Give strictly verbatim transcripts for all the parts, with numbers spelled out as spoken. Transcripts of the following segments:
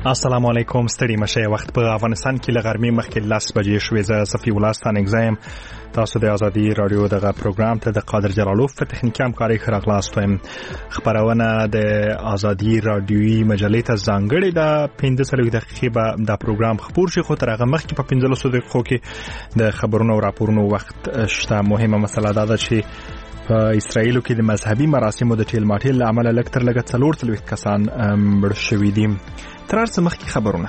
السلام علیکم. ستړي مشه. وخت په افغانستان کې لغرمې مخکې لس بجې شوې. زه صفي ولستان اگزایم. تاسو د ازادي رادیو دغه پروګرام ته د قادر جلالوف په تخنیکي همکارۍ ښه راغلاست وایم. خبرونه د ازادي رادیوي مجلې ته ځانګړې ده. پنځه څلوېښت دقیقې به دا پروګرام خپور شي، خو تر هغه مخکې په پنځلسو دقیقو کې د خبرونو او راپورونو وخت شته. مهمه مسله دا ده چې په اسرائیل کې د مذهبي مراسمو د ټیل ماټیل له امله لږ تر لږه څلور څلوېښت کسان مړه شوي دي. تر هر څه مخکې خبرونه.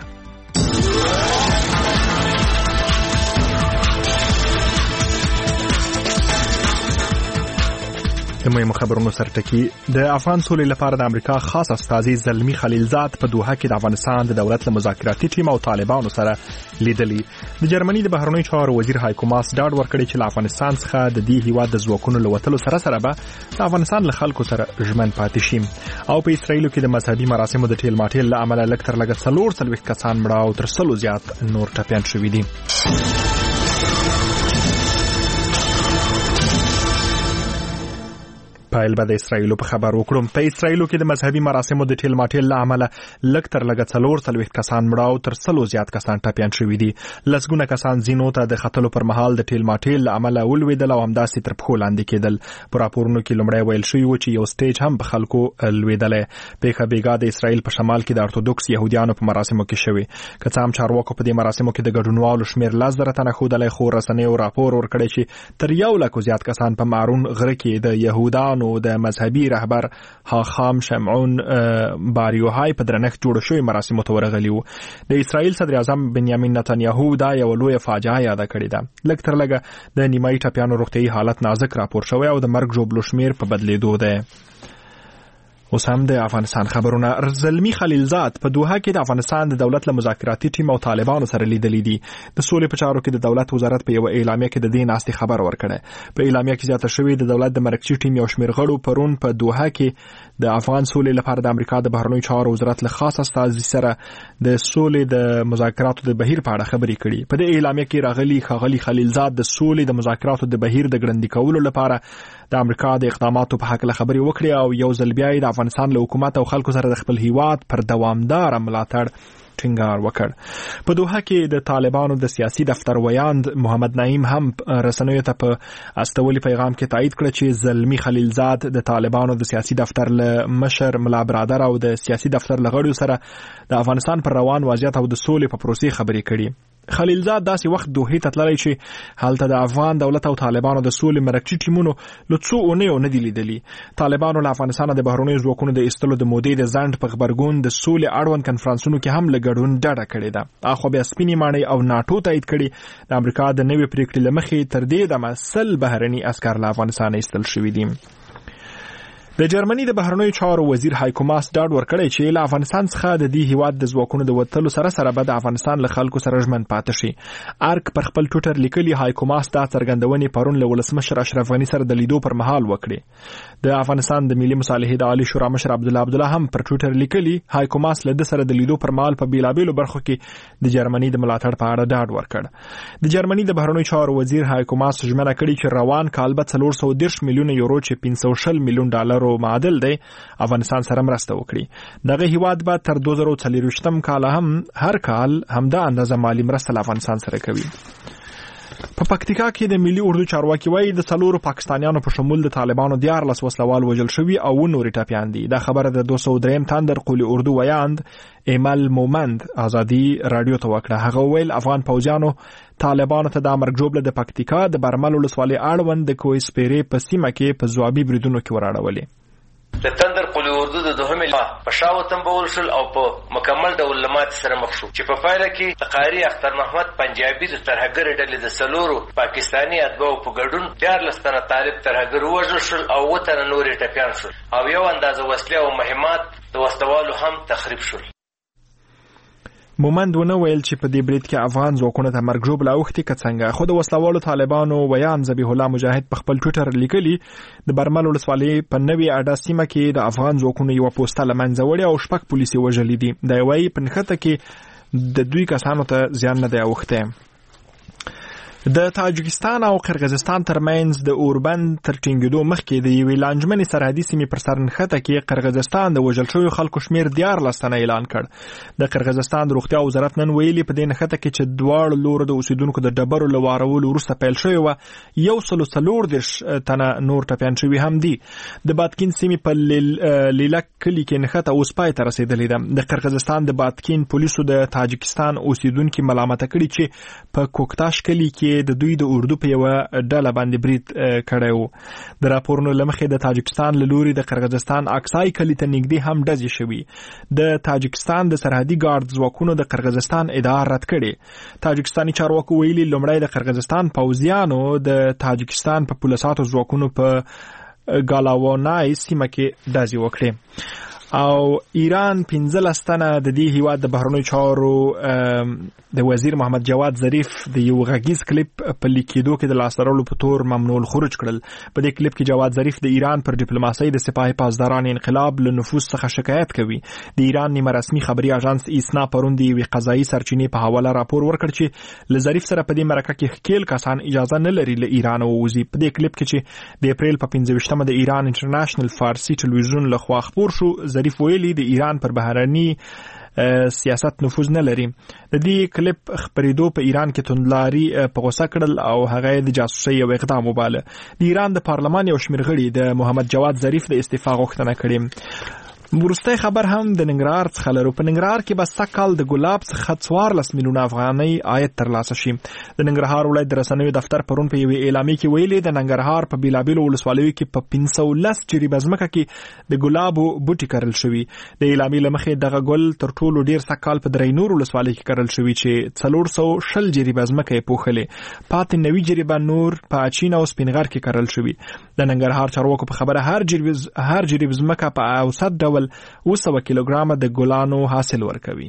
د مهمو خبرونو سرټکی. د افغان سولې لپاره د امریکا خاص استازي زلمی خلیلزاد په دوحه کې د افغانستان د دولت له مذاکراتي ټیم او طالبانو سره لیدلي. د جرمني د بهرنیو چارو وزیر هایکو ماس ډاډ ورکړی چې له افغانستان څخه د دې هیواد د ځواکونو له وتلو سره سره به د افغانستان له خلکو سره ژمن پاتې شي. او په اسرائیل کې د مذهبي مراسمو د ټیل ماټیل له امله لږ تر لږه څلور څلوېښت کسان مړه او تر سلو زیات نور ټپیان شوي دي. پایل به د اسرائیلو په خبر وکړم. په اسرائیلو کې د مذهبي مراسمو د ټیل ماټیل له امله لږ تر لږه څلور څلوېښت کسان مړه او تر سلو زیات کسان ټپیان شوي دي. لسګونه کسان زینو ته د ختلو پر مهال د ټیل ماټیل له امله ولوېدل او همداسې تر پښو لاندې کېدل. په راپورونو کې لومړی ویل شوي و چې یو سټیج هم په خلکو لوېدلی. پیښه بېګا د اسرائیل په شمال کې د ارتودوکس یهودیانو په مراسمو کې شوې. که څه هم چارواکو په دې مراسمو کې د ګډونوالو شمېر لس زره تنه ښودلی، خو رسنیو راپور ورکړی چې تر یو لکو زیات کسان په مارون غره کې د یهودانو د مذهبي رهبر هاخام شمعون باریوهای په درنښت جوړ شوی مراسمو ته ورغلی وو. د اسرائیل صدر اعظم بنیامین نتنیاهو دا یو لویه فاجعه یاده کړې ده. لږ تر لږه د نیمایي ټپیانو روغتیايي حالت نازک راپور شوی او د مرګ ژوبلو شمېر په بدلېدو ده. اوس هم د افغانستان خبرونه. زلمی خلیلزاد په دوحه کې د افغانستان د دولت له مذاکراتي ټیم او طالبانو سره لیدلي دي. د سولې په چارو کې د دولت وزارت په یو اعلامیه کې د دې ناستې خبر ورکړی. په اعلامیه کې زیاته شوې د دولت د مرکزي ټیم یو شمېر غړو پرون په دوحه کې د افغان سولې لپاره د امریکا د بهرنیو چارو وزارت له خاص استازي سره د سولې د مذاکراتو د بهیر په اړه خبرې کړي. په دې اعلامیه کې راغلي ښاغلي خلیلزاد د سولې د مذاکراتو د بهیر د ګړندي کولو لپاره د امریکا د اقداماتو په حق له خبرې وکړي او یو ځل بیا د افغانستان له حکومت او خلکو سره د خپل هیواد پر دوامدار ملاتړ ټینګار وکړ. په دوحه کې د طالبانو د سیاسي دفتر ویاند محمد نعیم هم رسنیو ته په استولي پیغام کې تایید کړ چې زلمی خلیلزاد د طالبانو د سیاسي دفتر له مشر ملا برادر او د سیاسي دفتر له غړو سره د افغانستان پر روان وضعیت او د سولې په پروسې خبرې کړي. خلیلزاد داسې وخت دوحې ته تللی چې هلته د افغان دولت او طالبانو د سولې مرکزي ټیمونو له څو اونیو نه دي لیدلي. طالبانو له افغانستانه د بهرنیو ځواکونو د ایستلو د مودې د ځنډ په غبرګون د سولې اړوند کنفرانسونو کې هم له ګډون ډډه کړې ده. اخوا بیا سپینې ماڼۍ او ناټو تایید کړي د امریکا د نوې پریکړې له مخې تر دې دمه سل بهرني عسکر له افغانستانه ایستل شوي دي. د جرمني د بهرنیو چارو وزیر هایکو ماس ډاډ ورکړی چې له افغانستان څخه د دې هیواد د ځواکونو د وتلو سره سره به د افغانستان له خلکو سره ژمن پاتې شي. ارک پر خپل ټویټر لیکلي هایکو ماس دا څرګندونې پرون له ولسمشر اشرف غني سره د لیدو پر مهال وکړي. د افغانستان د ملي مصالحې د عالی شورا مشر عبدالله عبدالله هم پر ټویټر لیکلي هایکو ماس له د سره د لیدو پر مهال په بیلابیلو برخو کې د جرمني د ملاتړ په اړه ډاډ ورکړ. د جرمني د بهرنیو چارو وزیر هایکو ماس ژمنه کړې چې روان کال به څلور سوه دېرش میلیونه یورو چې پنځه سوه شل میلیون ډالرو معادل دی افغانستان سره مرسته وکړي. دغه هیواد به تر دوه زره څلوېښتم کال هم هر کال همدا اندازه مالی مرسته له افغانستان سره کوي. په پکتیکا کې د ملي اردو چارواکي وایي د څلورو پاکستانیانو په شمول د طالبانو دیارلس وسلوال وژل شوي او نورې ټپیان دي. دا خبره د دوه سوه درېیم تندر قولي اردو ویاند ایمل مومند ازادي رادیو ته وکړه. هغه ویل افغان پوځیانو طالبانو ته د امرګ جوبله د پکتیکا د برمل ولسوالۍ اړوند د کوه سپیرې په سیمه کې په ځوابي بریدونو کې وراړولې. د تندر قولي اردو د دوهمې لما په شاو تنبول شل او په مکمل ډول لمات سره مخ شو چې په پایله کې د قاری اختر محمد پنجابي د ترهګر ډلې د سلورو پاکستاني اتباعو په ګډون دیارلس تنه طالب ترهګر ووژل شول او اووه تنه نورې ټپیان شول او یو اندازه وسلې او مهمات د وسلوالو هم تخریب شول. مومند ونه ویل چې په دې برید کې افغان ځواکونو ته مرګ ژوبله اوښتې که څنګه، خو د وسلوالو طالبانو ویان ذبیح الله مجاهد په خپل ټویټر لیکلي د برمل ولسوالۍ په نوې اډه سیمه کې د افغان ځواکونو یوه پوسته له منځه وړې او شپږ پولیس یې وژلي دي. دا یې وایي په نښته کې د دوی کسانو ته زیان نه دی اوښتی. د تاجکستان او قرغیزستان ترمنځ د اوربند تر ټینګېدو مخکې د یوې لانجمنې سرحدي سیمې پر سر نښته کې قرغیزستان د وژل شویو خلکو شمېر دیارلس تنه اعلان کړ. د قرغیزستان د روغتیا وزارت نن ویلي په دې نښته کې چې دواړو لورو د اوسیدونکو د ډبرو له وارولو وروسته پیل شوې وه یو سلو څلور دېرش تنه نور ټپیان شوي هم دي. د باتکین سیمې په لیلک کلي کې نښته اوس پای ته رسېدلې ده. د قرغیزستان د باتکین پولیسو د تاجکستان اوسیدونکي ملامته کړي چې په کوکتاش کلي کې د دوی د اردو په یوه ډله باندې برید کړی و. د راپورونو له مخې د تاجکستان له لوري د قرغیزستان اکسای کلي ته نږدې هم ډزې شوي. د تاجکستان د سرحدي ګارد ځواکونو د قرغیزستان ادعا رد کړې. تاجکستاني چارواکو ویلي لومړی د قرغیزستان پوځیانو د تاجکستان په پولیساتو ځواکونو په ګالاوانای سیمه کې ډزې وکړې. او ایران پنځلس تنه د دې هیواد د بهرنیو چارو د وزیر محمد جواد ظریف د یو غږیز کلیپ په لیکېدو کې د لاسته راوړلو په تور ممنوع الخروج کړل. په دې کلیپ کې جواد ظریف د ایران پر ډیپلوماسۍ د سپاهي پاسداران انقلاب له نفوذ څخه شکایت کوي. د ایران نیمه رسمي خبري اژانس ایسنا پرون د یوې قضایي سرچینې په حواله راپور ورکړ چې له ظریف سره په دې مرکه کې ښکېل کسان اجازه نه لري له ایران ووځي. په دې کلیپ کې چې د اپریل په پنځه ویشتمه د ایران انټرنیشنل فارسي ټلویزیون لخوا خپور شو، ظریف ویلي د ایران پر بهرني سیاست نفوذ نه لري. د دې کلیپ خبرېدو په ایران کې توندلاري په غوسه کړل او هغه د جاسوسۍ یو اقدام وباله. د ایران د پارلمان یو شمېر غړي د محمد جواد ظریف د استعفا غوښتنه کړې. وروستی خبر هم د ننګرهار څخه لرو. په ننګرهار کې به سږ کال د ګلاب څخه څوارلس میلیونه افغانۍ عاید ترلاسه شي. د ننګرهار ولایت د رسنیو دفتر پرون په یوې اعلامیې کې ویلي د ننګرهار په بیلابیلو ولسوالیو کې په پنځه سوه لس جریبه ځمکه کې د ګلابو بوټي کرل شوي. د اعلامیې له مخې دغه ګل تر ټولو ډېر سږ کال په درې نور ولسوالۍ کې کرل شوي چې څلور سوه شل جریبه ځمکه یې پوښلې. پاتې نوي جریبه نور په اچین او سپینغر کې کرل شوي. د ننګرهار چارواکو په خبره هر جریب هر جریب ځمکه په اوسط ډول اوه سوه کیلوګرامه د ګلانو حاصل ورکوي.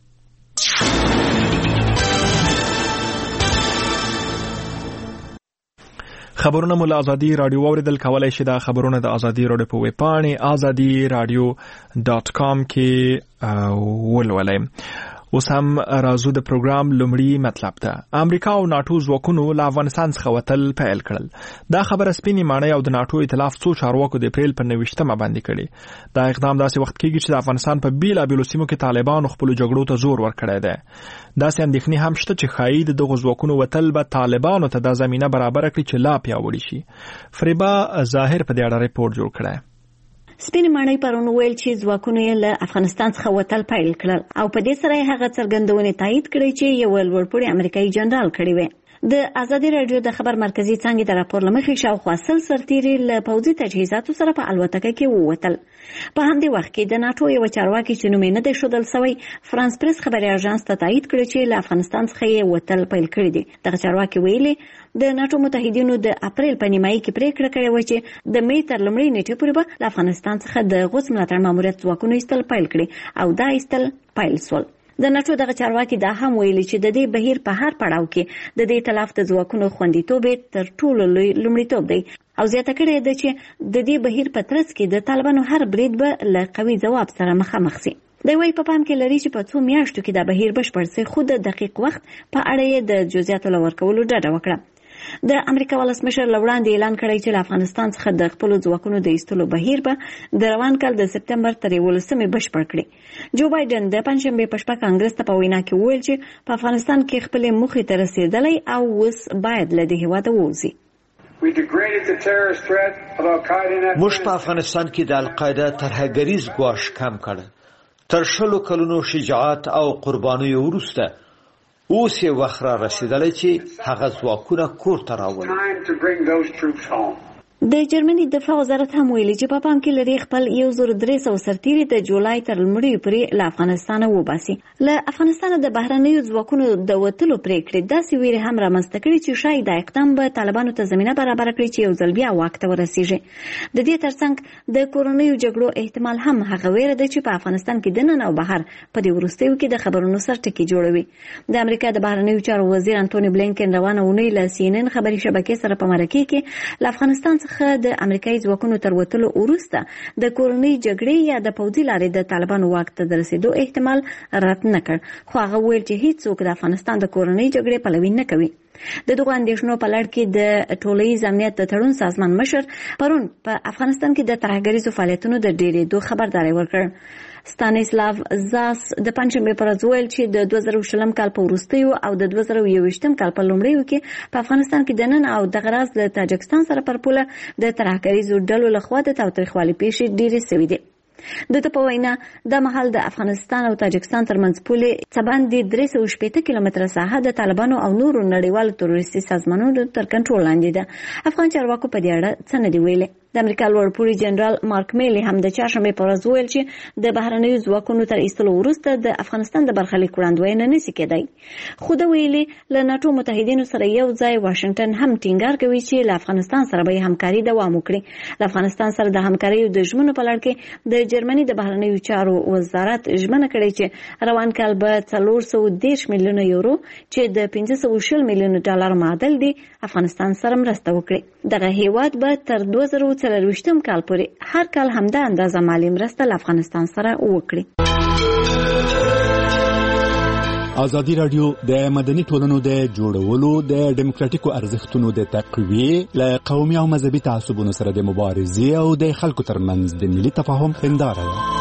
خبرونه مو له ازادي رادیو اوریدل کولای شي. دا خبرونه د ازادي رادیو په ویب پاڼې ازادي رادیو ډاټ کام کې ولولئ. اوس هم راځو د پروګرام لومړی مطلب ته. امریکا او ناتو ځواکونو له افغانستان څخه وتل پیل کړل. دا خبره سپینې ماڼۍ او د ناتو ائتلاف څو چارواکو د اپریل په نویشتمه باندې کړې. دا اقدام داسې وخت کېږي چې د افغانستان په بیلابیلو سیمو کې طالبانو خپلو جګړو ته زور ورکړی دی. داسې اندېښنې هم شته چې ښایي د دغو ځواکونو وتل به طالبانو ته دا زمینه برابره کړي چې لا پیاوړي شي. فریبا ظاهر په دې اړه ریپورټ جوړ کړی. سپین ماڼۍ پرون ویل چې ځواکونو یې له افغانستان څخه وتل پیل کړل او په دې سره یې هغه څرګندونې تایید کړې چې یو لوړپوړی امریکایي جنرال کړی وي. د ازادي رادیو د خبر مرکزی څانګې د راپور لمخې شاوخوا سل سرتیري له پوځي تجهیزاتو سره په الوتکه کې ووتل. په همدې وخت کې د ناتو یو چارواکي چې نوم یې نه دی ښودل سوی فرانس پریس خبري اژانس ته تایید کړی چې له افغانستان څخه یې وتل پیل کړی دي. دغه چارواکي ویلي د ناتو متحدینو د اپریل په نیمایي کې پریکړه کړې وه چې د مې تر لومړۍ نیټې پورې به له افغانستان څخه د غوڅ ملاتړ ماموریت ځواکونو ایستل پیل کړي او دا ایستل پیل سول. د ناتو دغه چارواکي دا هم ویلي چې د دې بهیر په هر پړاو کې د دې ائتلاف د ځواکونو خوندیتوب تر ټولو لوی لومړیتوب دی او زیاته کړې ده چې د دې بهیر په ترڅ کې د طالبانو هر برید به له قوي ځواب سره مخامخ شي. د وی په پام کې لري چې په څو میاشتو کې دا بهیر بشپړ شي، خو د دقیق وخت په اړه یې د جزئیاتو لورکولو ډاډه وکړه. د امریکا ولسمشر لوړاندې اعلان کړی چې له افغانستان څخه د خپل ځواکونو د ایستلو بهیر به د روان کال د سپتمبر تر یولسمې بشپړ کړي. جو بایدن د پنځشنبې په شپه کانګرس ته په وینا کې وویل چې په افغانستان کې خپل موخې ته رسیدلی او اوس باید له دې هیواده ووځي. موږ په افغانستان کې د القاعده ترهګریز ګواښ کم کړ. تر شلو کلونو شجاعت او قربانیو وروسته اوس یې وخت را رسیدلی چې هغه ځواکونه کور ته راولي. د جرمني دفاع وزارت هم ویلي چې په پام کې لري خپل یو زر درې سوه سرتیري د جولای تر لومړیو پورې له افغانستانه وباسي. له افغانستانه د بهرنیو ځواکونو د وتلو پرېکړې داسې ویرې هم رامنځته کړي چې ښایي دا اقدام به طالبانو ته زمینه برابره کړي چې یو ځل بیا واک ته ورسیږي. د دې ترڅنګ د کورنیو جګړو احتمال هم هغه ویره ده چې په افغانستان کې دننه او بهر په دې وروستیو کې د خبرونو سرټکي جوړوي. د امریکا د بهرنیو چارو وزیر انټونی بلینکن روانه اونۍ له سی ان ان خبري شبکې سره په مرکه کې له افغانستان څخه د امریکایي ځواکونو تر وتلو وروسته د کورنۍ جګړې یا د پوځي لارې د طالبانو واک ته د رسیدو احتمال رد نه کړ، خو هغه ویل چې هیڅوک د افغانستان د کورنۍ جګړې پلوي نه کوي. د دغه اندېښنو په لړ کې د ټولنیز امنیت د تړون سازمان مشر پرون په افغانستان کې د ترهګریزو فعالیتونو د ډېرېدو خبرداری ورکړ. ستانیسلاف زاس د پنځمې پر ورځ ویل چې د دوه زره شلم کال په وروستیو او د دوه زره یوویشتم کال په لومړیو کې په افغانستان کې د نن او د غراز له تاجکستان سره پر پوله د ترهګریزو ډلو لخوا د تاوتریخوالي پیښې ډېرې شوې دي. د په وینا د مهال د افغانستان او تاجکستان ترمنځ پولې څباندې درې سوه شپېته کیلومتره ساحه د طالبانو او نورو نړیوالو تروریستي سازمانونو تر کنټرول لاندې ده. افغان چارواکو په دې اړه څه نه دي ویلي. د امریکا لوړپوړي جنرال مارک میلی هم د چهارشنبې په ورځ ویل چې د بهرنیو ځواکونو تر ایستلو وروسته د افغانستان د برخلیک وړاندوینه نشي کېدای. خو د ویلي له ناټو متحدینو سره یو ځای واشنگټن هم ټینګار کوي چې له افغانستان سره به همکاري دوام وکړي. له افغانستان سره د همکاریو د ژمنو په لړ کې د جرمني د بهرنیو چارو وزارت ژمنه کړې چې روان کال به څلور سوه دېرش میلیونه یورو چې د پنځه سوه شل میلیونه ډالر معادل دي افغانستان سره مرسته وکړي. دغه هیواد به تر دوه زره څلرویشتم کال پورې هر کال همدا اندازه مالی مرسته له افغانستان سره وکړي. ازادي راډیو د مدني ټولنو د جوړولو د ډیموکراتیکو ارزښتونو د تقویې له قومي او مذهبي تعصبونو سره د مبارزې او د خلکو ترمنځ د ملي تفاهم هنداره ده.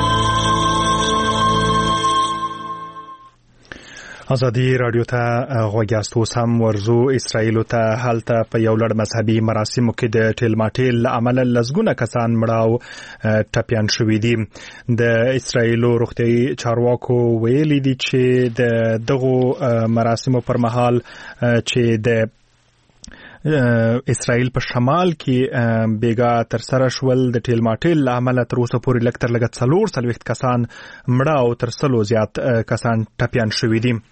ازادي راډیو ته غوږ یاست. اوس هم ورزو اسرائیل ته هلته په یو لړ مذهبي مراسمو کې د ټیلماټیل له امله لسګونه کسان مړه او ټپیان شوي دي. د اسرائیل روغتیايي چارواکو ویلي دي چې د دغو مراسمو پر مهال چې د اسرائیل په شمال کې بیګا تر سره شول د ټیلماټیل له امله تر اوسه پورې لږ تر لږه څلور څلوېښت کسان مړه او تر سلو زیات کسان ټپیان شوي دي.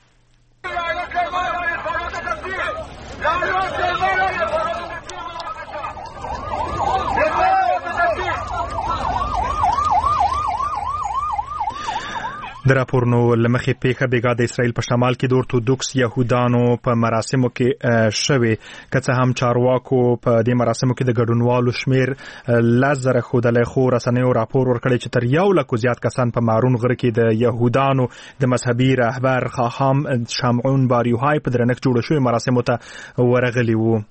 د راپورونو لمخې پیښه بیګا د اسرائیل په شمال کې د اورتودوکس یهودانو په مراسمو کې شوې. که څه هم چارواکو په دې مراسمو کې د ګډونوالو شمیر لس زره ښودلی، خو رسنیو راپور ورکړی چې تر یو لکو زیات کسان په مارون غره کې د یهودانو د مذهبي رهبر خاخام شمعون باریوهای په درنښت جوړ شوي مراسمو ته ورغلي وو.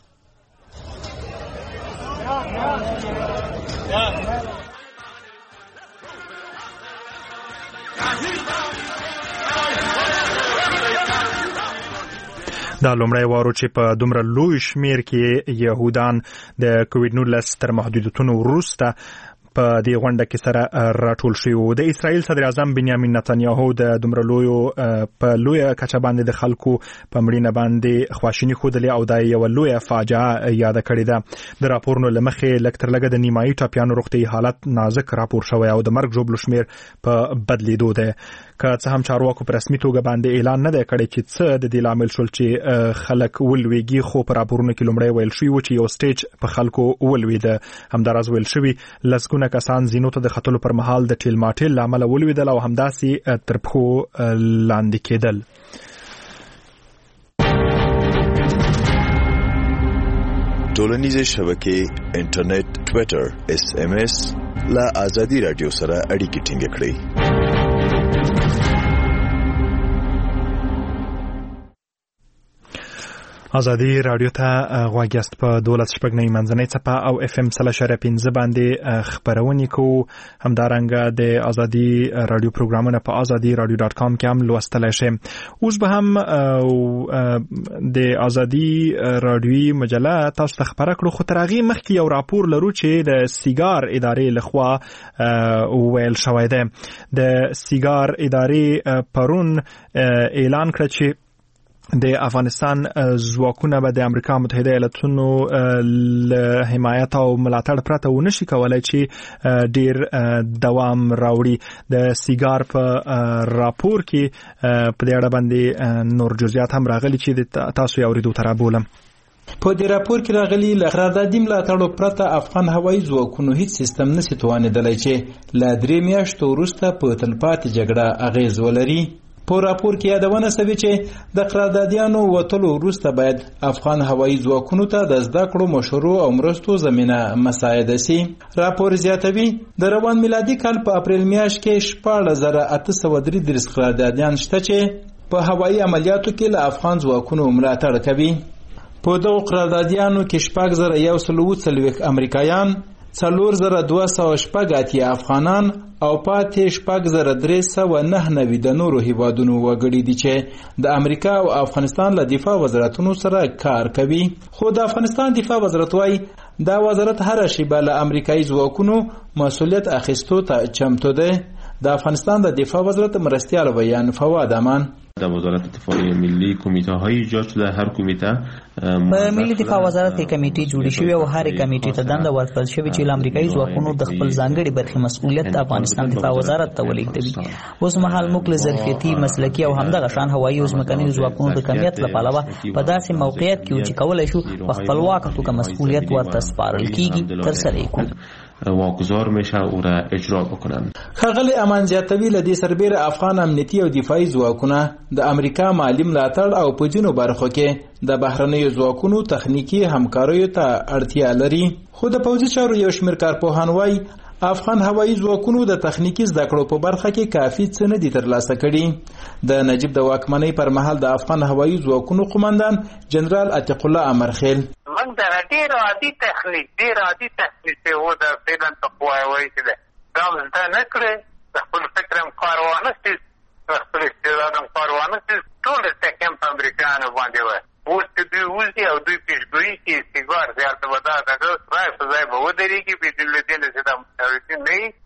دا لومړی وارو چې په دومره لوی شمیر کې یهودان د کووډ نولس تر محدودیتونو وروسته په دې غونډه کې سره راټول شوي وو. د اسرائیل صدر اعظم بنیامین نتنیاهو د دومره لویو په لویه کچه باندې د خلکو په مړینه باندې خواشیني ښودلې او دا یوه لویه فاجعه یاده کړې ده. د راپورونو له مخې لږ تر لږه د نیمایي ټپیانو روغتیايي حالت نازک راپور شوی او د مرګ ژوبلو شمیر په بدلیدو دی. که څه هم چارواکو په رسمي توګه باندې اعلان نه دی کړی چې څه د دې لامل شول چې خلک ولویږي، خو په راپورونو کې لومړی ویل شوي و چې یو سټیج په خلکو ولویده. همداراز ویل شوي لسګونه کسان زینو ته د ختلو پر مهال د ټیلماټیل له امله ولویدل او همداسې تر پښو لاندې کېدل. ټولنیزې شبکې، انټرنیټ، ټویټر، اس ام اس له ازادي راډیو سره اړیکې ټینګ کړئ. ازادي راډیو ته غوږ یاست. په دولس شپږ نوي منځنۍ څپه او اف ام سل اشاریه پنځه باندې خپرونې کوو. همدارنګه د ازادي راډیو پروګرامونه په ازادي راډیو ډاټ کام کې هم لوستلی شئ. اوس به هم د ازادي راډیوي مجله تاسو ته خپره کړو، خو تر هغې مخکې یو راپور لرو چې د سیګار ادارې لخوا وویل شوی دی. د سیګار ادارې پرون اعلان کړه چې د افغانستان ځواکونه به د امریکا متحده ایالاتونو له حمایت او ملاتړ پرته ونشي کولای چې ډیر دوام راوړي. د سیګار په راپور کې په دې اړه باندې نور جزئیات هم راغلي چې تاسو یې اوریدو ته رابولم. په دې راپور کې راغلي له قراردادي ملاتړو پرته افغان هوایي ځواکونو هیڅ سیستم نشي توانیدلی چې له درې میاشتو وروسته په تلپاتې جګړه اغیز ولري. په راپور کې یادونه شوې چې د قراردادیانو وتلو وروسته باید افغان هوایي ځواکونو ته د زده کړو مشورو او مرستو زمینه مساعده شي. راپور زیاتوي د روان میلادي کال په اپریل میاشت کې شپږ زره اته سوه درې دېرش قراردادیان شته چې په هوایي عملیاتو کې له افغان ځواکونو ملاتړ کوي. په دغو قراردادیانو کې شپږ زره یو سل اووه څلوېښت امریکایان، څلور زره دوه سوه شپږ اتیا افغانان او پاتې شپږ زره درې سوه نهه نوي د نورو هیوادونو وګړي دي چې د امریکا او افغانستان له دفاع وزارتونو سره کار کوي. خو د افغانستان دفاع وزارت وايي دا وزارت هر شیبه له امریکایي ځواکونو مسؤلیت اخیستو ته چمتو دی. د افغانستان د دفاع وزارت مرستیال بیان فواد امان در وزارت دفاع ملی کمیته های ایجاد شده. هر کمیته په ملي دفاع وزارت کې کمیټې جوړې شوې او هر کمیټې ته دنده ورکړل شوې چې امریکایي ځواکونو د خپل ځانګړي برخې مسؤلیت د افغانستان دفاع وزارت ته ولېږدوي. اوس مهال موږ له ظرفیتي، مسلکي او همدغه شان هوایي او ځمکنیو ځواکونو د کمیت له پلوه په داسې موقعیت کې چې کولی شو په خپلواکه توګه مسؤلیت ورته سپارل کېږي ترسره یې کړو. واگذار میشه او را اجرا بکنند. ښاغلی امان زیاتوي له دې سربیره افغان امنیتي او دفاعي ځواکونه د امریکا مالي ملاتړ او په ځینو برخو کې د بهرنیو ځواکونو تخنیکي همکاریو ته اړتیا لري. خو د پوځي چارو یو شمېر کارپوهان وایي افغان هوایي ځواکونو د تخنیکي زده کړو په برخه کې کافي څه نه دي ترلاسه کړي. د نجیب د واکمنۍ پر مهال د افغان هوایي ځواکونو قومندان جنرال عتیق الله امرخیل موږ د ډېر عادي تخنیک ډېر عادي تخنیک ته و د فعلا تقوا وایي چې دا زده نه کړې د خپل فکر هم کار وانه خپل استعداد هم کار وانه ټول ټکم په امریکایانو باندې وای. اوس چې دوی وځي او دوی پیشګویي چې استګوار زیاته ودا دغه رای په ځای به ودرېږي بدون له دې نه چې دا متوجه نه وي.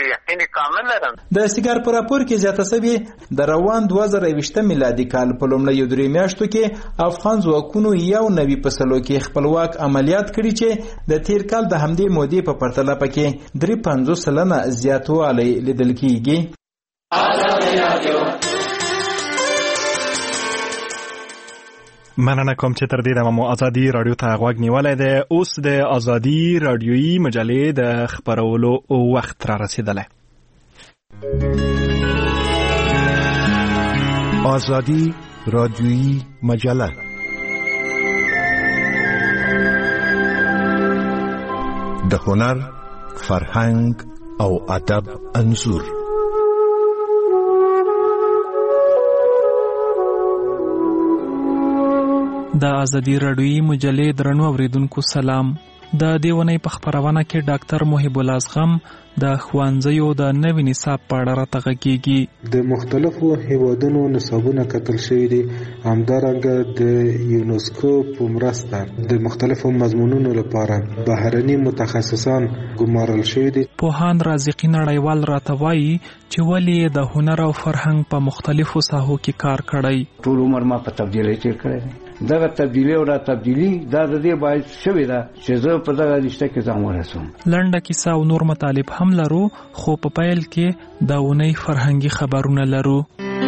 د سیګار په راپور کې زیاته شوې د روان دوه زره یوویشت میلادي کال په لومړیو درې میاشتو کې افغان ځواکونو یو نوي فصلو کې خپلواک عملیات کړي چې د تیر کال د همدې مودې په پرتله پکې درې پنځوس سلنه زیاتوالی لیدل کېږي. مننه کوم چې تر دې دمه مو ازادي رادیو ته غوږ نیولی دی. اوس د ازادي رادیویي مجلې د خپرولو وخت را رسیدلی. ازادي رادیویی مجله د هنر، فرهنګ او ادب انځور. د ازادي رادیویي مجلې درنو اوریدونکو سلام. د دیونې په خبرونه کې ډاکټر محب الله اصغم د ښوونځیو د نوي نصاب په اړه راته غږیږي. د مختلفو هیوادونو نصابونه کتل شوي دي، همدارنګه د یونسکو په مرسته د مختلفو مضمونونو لپاره بهرني متخصصان ګمارل شوي دي. پوهان رازقي نړیوال راته وایي چې ولې د هنر او فرهنګ په مختلفو ساحو کې کار کړی. ټول عمر ما په تبدیلۍ تیر کړی دی. دغه تبدیلی او را تبدیلی دا د دې باید شوی دا چې زه په دغه رشته کې ځان ورسوم. لنډه کیسه او نور مطالب هم لرو، خو په پیل کې د اونۍ فرهنګي خبرونه لرو.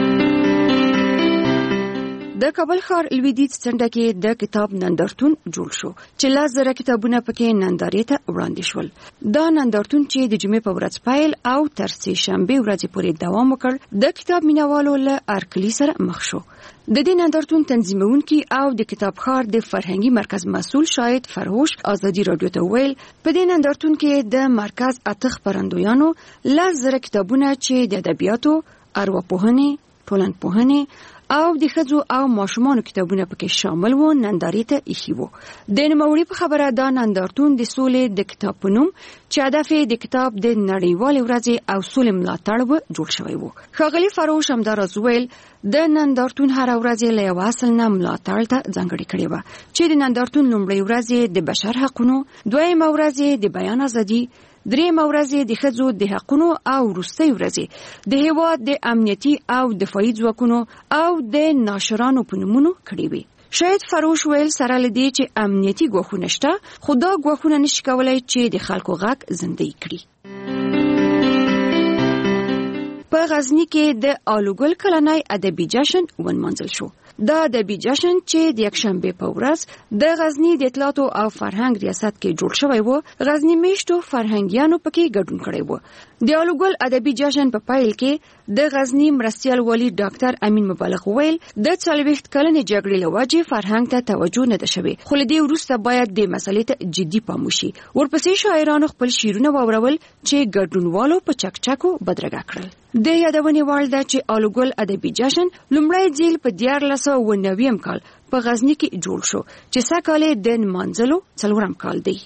د کابل ښار لویدیځ څنډه کې د کتاب نندارتون جوړ شو چې لاس زره کتابونه پکې نندارې ته وړاندې شول. دا نندارتون چې د جمعې په ورځ پیل او تر سې شنبې ورځې پورې دوام وکړ، د کتاب مینوالو له ارکلي سره مخ شو. د دې نندارتون تنظیمونکي او د کتاب ښار د فرهنګي مرکز مسؤل شاهد فرهوش ازادي رادیو ته ویل په دې نندارتون کې د مرکز اته خبرندویانو لاس زره کتابونه چې د ادبیاتو، ارواپوهنې، ټولنپوهنې او د ښځو او ماشومانو کتابونه پکې شامل وو نندارې ته ایښي وو. د نوموړي په خبره دا نندارتون د سولې د کتاب په نوم چې هدف یې د کتاب د نړیوالې ورځې او سولې ملاتړ و جوړ شوی وو. ښاغلي فروش همداراز ویل د نندارتون هر ورځ له یو اصل نه ملاتړ ته ځانګړې کړې وه چې د نندارتون لومړۍ ورځ د بشر حقونو، دویمه ورځ د بیان ازادي، درېیمه ورځ د ښځو د حقونو او وروستۍ ورځ د هیواد د امنیتي او دفاعي ځواکونو او د ناشرانو په نومونو کړې وې. شاید فروش ویل سره لدی چې امنیتي ګواښونه شته، خو دا ګواښونه نشي کولای چې د خلکو غږ زنده‌ای کړي. په غزنی کې د آلوګل کلنۍ ادبي جشن ونمانځل شو. دا ادبي جشن چې د یکشنبه په ورځ د غزنی د اطلاعات او فرهنګ ریاست کې جوړ شوی و، غزنی میشتو فرهنګیانو پکې ګډون کړی و. د الوګل ادبي جشن په پایل کې د غزنی مرستيال والی ډاکټر امین مبالغ ویل د څلويخت کلنې جګړې لوجې فرهنګ ته توجه نه ده شوې، خو لدې وروسته باید د مسلې ته جدي پام وشي. ورپسې شاعرانو خپل شعرونه واورول چې ګډونوالو په چکچکو بدرګه کړل. د یادونې وړ ده چې الوګل ادبي جشن لومړی ځل په دیارلس سوه اوه نوي کال په غزنی کې جوړ شو چې سږکال د نمانځلو څلورم کال دی.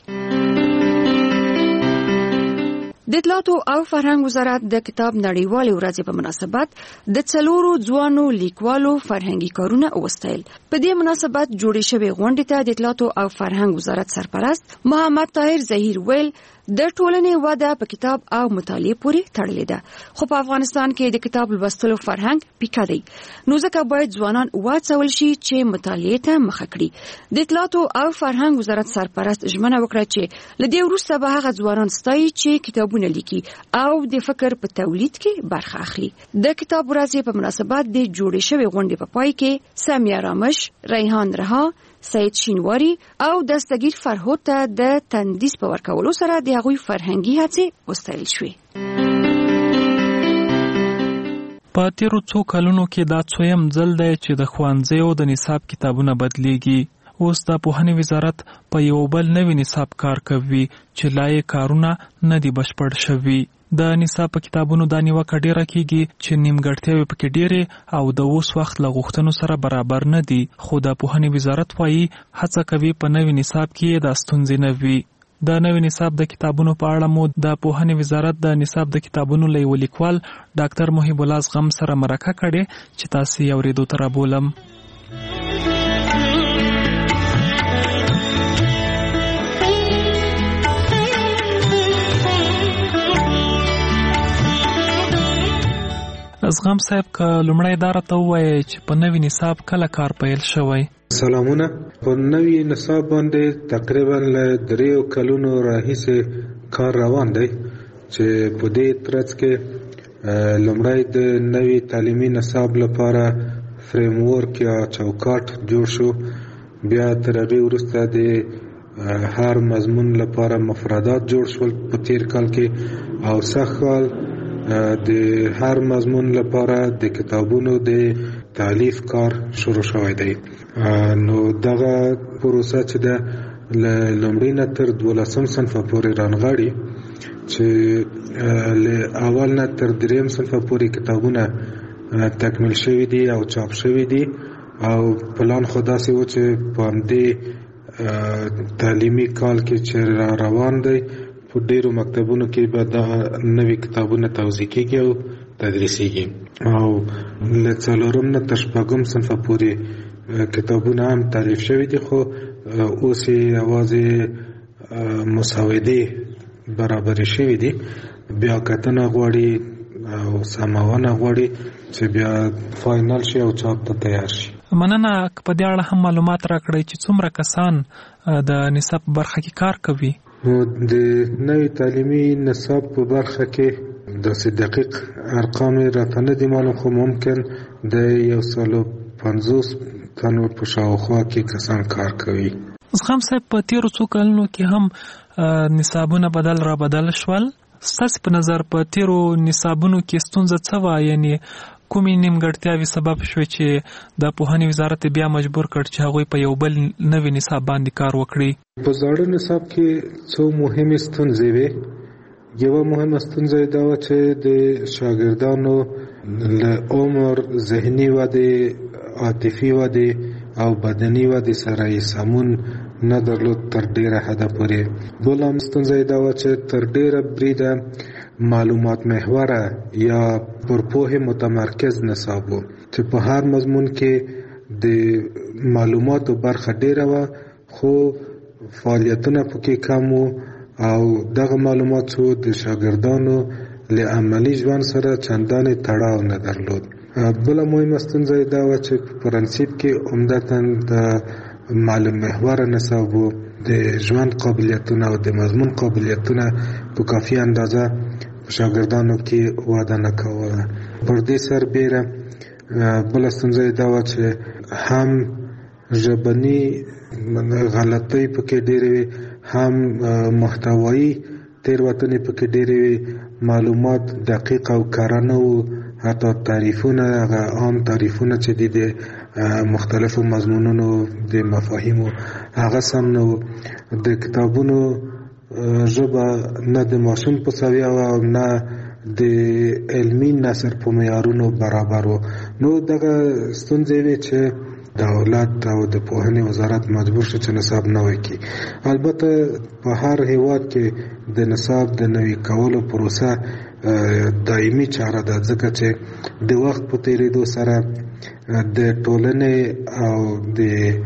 د اطلاعات او فرهنګ وزارت د کتاب نړیوالې ورځې په مناسبت د څلورو ځوانو لیکوالو فرهنګي کارونه وستایل. په دې مناسبت جوړې شوې غونډې ته د اطلاعات او فرهنګ وزارت سرپرست محمد طاهر ظهیر ویل د ټولنې وده په کتاب او مطالعه پورې تړلې ده، خو په افغانستان کې د کتاب لوستلو فرهنګ پیکه دی، نو ځکه باید ځوانان وهڅول شي چې مطالعه ته مخه کړي. د اطلاعات او فرهنګ وزارت سرپرست ژمنه وکړه چې لدې وروسته به هغه ځوانان ستایي چې کتابونه لیکي او د فکر په تولید کې برخه اخلي. د کتاب ورځې په مناسبت د جوړې شوې غونډې په پای کې سامیه رامش، ریحان رها، سید شینواری او دستگیر فرهود ته د تندیس په ورکولو سره د هغوی فرهنګي هڅې وستایل شوې. په تیرو څو کلونو کې دا څویم ځل دی چې د ښوونځیو د نصاب کتابونه بدلیږي. اوس د پوهنې وزارت په یو بل نوي نصاب کار کوي چې لا یې کارونه نه دي بشپړ شوي. د نصاب په کتابونو دا نیوکه ډیره کیږي چې نیمګړتیاوې پکې ډیرې او د اوس وخت له غوښتنو سره برابر نه دي، خو د پوهنې وزارت وايي هڅه کوي په نوي نصاب کې دا ستونزې نه وي. د نوي نصاب د کتابونو په اړه مو د پوهنې وزارت د نصاب د کتابونو له یو لیکوال ډاکټر محب الله زغم سره مرکه کړې چې تاسو یې اورېدو ته رابولم. زغم صاحب که لومړی دا راته ووایي چې په نوي نصاب کله کار پیل شوی؟ سلامونه. په نوي نصاب باندې تقریبا له دریو کلونو راهیسې کار روان دی چې په دې ترڅ کې لومړی د نوي تعلیمي نصاب لپاره فریم ورک یا چوکاټ جوړ شو، بیا تر هغې وروسته د هر مضمون لپاره مفردات جوړ شول په تیر کال کې، او سږ کال د هر مضمون لپاره د کتابونو د تالیف کار شروع شوی دی. نو دغه پروسه چې د لومړي نه تر دولسم صنفه پورې رانغاړي، چې له اول نه تر دریم صنفه پورې کتابونه تکمیل شوي دي او چاپ شوي دي، او پلان خو داسې و چې په همدې تعلیمي کال کې چې روان دی په ډیرو مکتبونو کې به دا نوي کتابونه توزیع کېږي او تدریسیږي، او له څلورم نه تر شپږم صنفه پورې کتابونه هم تعریف شوي دي، خو اوس یې یوازې مسودې برابرې شوي دي، بیا کتنه غواړي او سمونه غواړي چې بیا فاینل شي او چاپ ته تیار شي. مننه. په دې اړه هم معلومات راکړئ چې څومره کسان د نصاب برخه کې کار کوي؟ د نوي تعلیمي نصاب په برخه کې داسې دقیق ارقام راته نه دي معلوم، خو ممکن د یو سل او پنځوس تنو په شاوخوا کې کسان کار کوي. زغم صاحب، په تیرو څو کلونو کې هم نصابونه بدل را بدل شول. ستاسو په نظر په تیرو نصابونو کې ستونزه څه وه؟ یعنی کومې نیمګړتیاوې سبب شوې چې د پوهنې وزارت بیا مجبور کړ چې هغوی په یو بل نوي نصاب باندې کار وکړي؟ په زاړه نصاب کې څو مهمې ستونزې وې. یوه مهمه ستونزه دا وه چې د شاګردانو له عمر، ذهني ودې، عاطفي ودې او بدني ودې سره یې سمون نه درلود تر ډیره حده پورې. بله ستونزه دا وه چې تر ډیره بریده معلومات محوره یا پر پوهه متمرکز نصاب و، چې په هر مضمون کې د معلوماتو برخه ډیره وه خو فعالیتونه پکې کم وو، او دغه معلومات څو د شاګردانو له عملی ژوند سره چندانې تړاو نه درلود. بله مهمه ستونزه دا وه چې په پرنسیپ کې عمدتاً د معلوم محوره نصاب و، د ژوند قابلیتونه او د مضمون قابلیتونه په کافي اندازه په شاګردانو کې وده نه کوله. پر دې سربیره بل ستونزه دا و چې هم ژبني غلطۍ پکې ډېرې وي، هم محتوایي تېروتنې پکې ډېرې وي، معلومات دقیق او کره نه وو، حتی تعریفونه هغه عام تعریفونه چې دي د مختلفو مضمونونو د مفاهیمو هغه سم نه وو. د کتابونو ژبه نه د ماشوم په سویه وه او نه د علمي نثر په معیارونو برابر وو. نو دغه ستونزې وې چې دولت او د پوهنې وزارت مجبور شو چې نصاب نوی کړي. البته په هر هیواد کې د نصاب د نوي کولو پروسه دایمي چاره ده، ځکه چې د وخت په تیریدو سره د ټولنې او د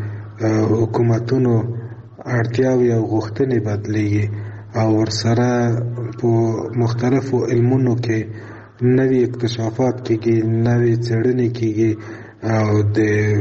حکومتونو اړتیاوې او غوښتنې بدلیږي او ورسره په مختلفو علمونو کې نوي اکتشافات کېږي، نوي څېړنې کېږي او د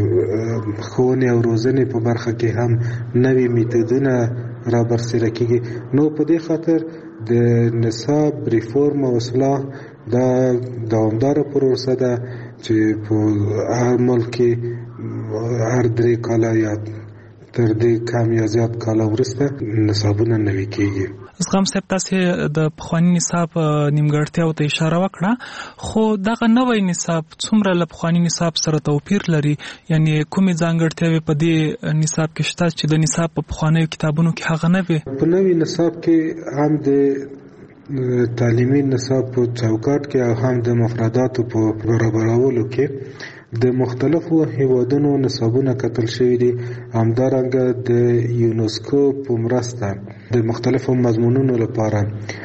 ښوونې او روزنې په برخه کې هم نوي میتودونه را برسېره کېږي. نو په دې خاطر د نصاب ریفورم او اصلاح دا دوامداره پروسه ده چې په هر ملک کې هر درې کاله یا تر دې کم یا زیات کاله وروسته نصابونه نوي کېږي. زغم صاحب، تاسې د پخواني نصاب نیمګړتیاو ته اشاره وکړه، خو دغه نوی نصاب څومره له پخواني نصاب سره توپیر لري؟ یعنی کومې ځانګړتیاوې په دې نصاب کې شته چې د نصاب په پخوانیو کتابونو کې هغه نه وي؟ په نوي نصاب کې هم د تعلیمي نصاب په چوکاټ کې او هم د مفرداتو په برابرولو کې د مختلفو هیوادونو نصابونه کتل شوي دي. همدارنګه د یونسکو په مرسته د مختلفو مضمونونو لپاره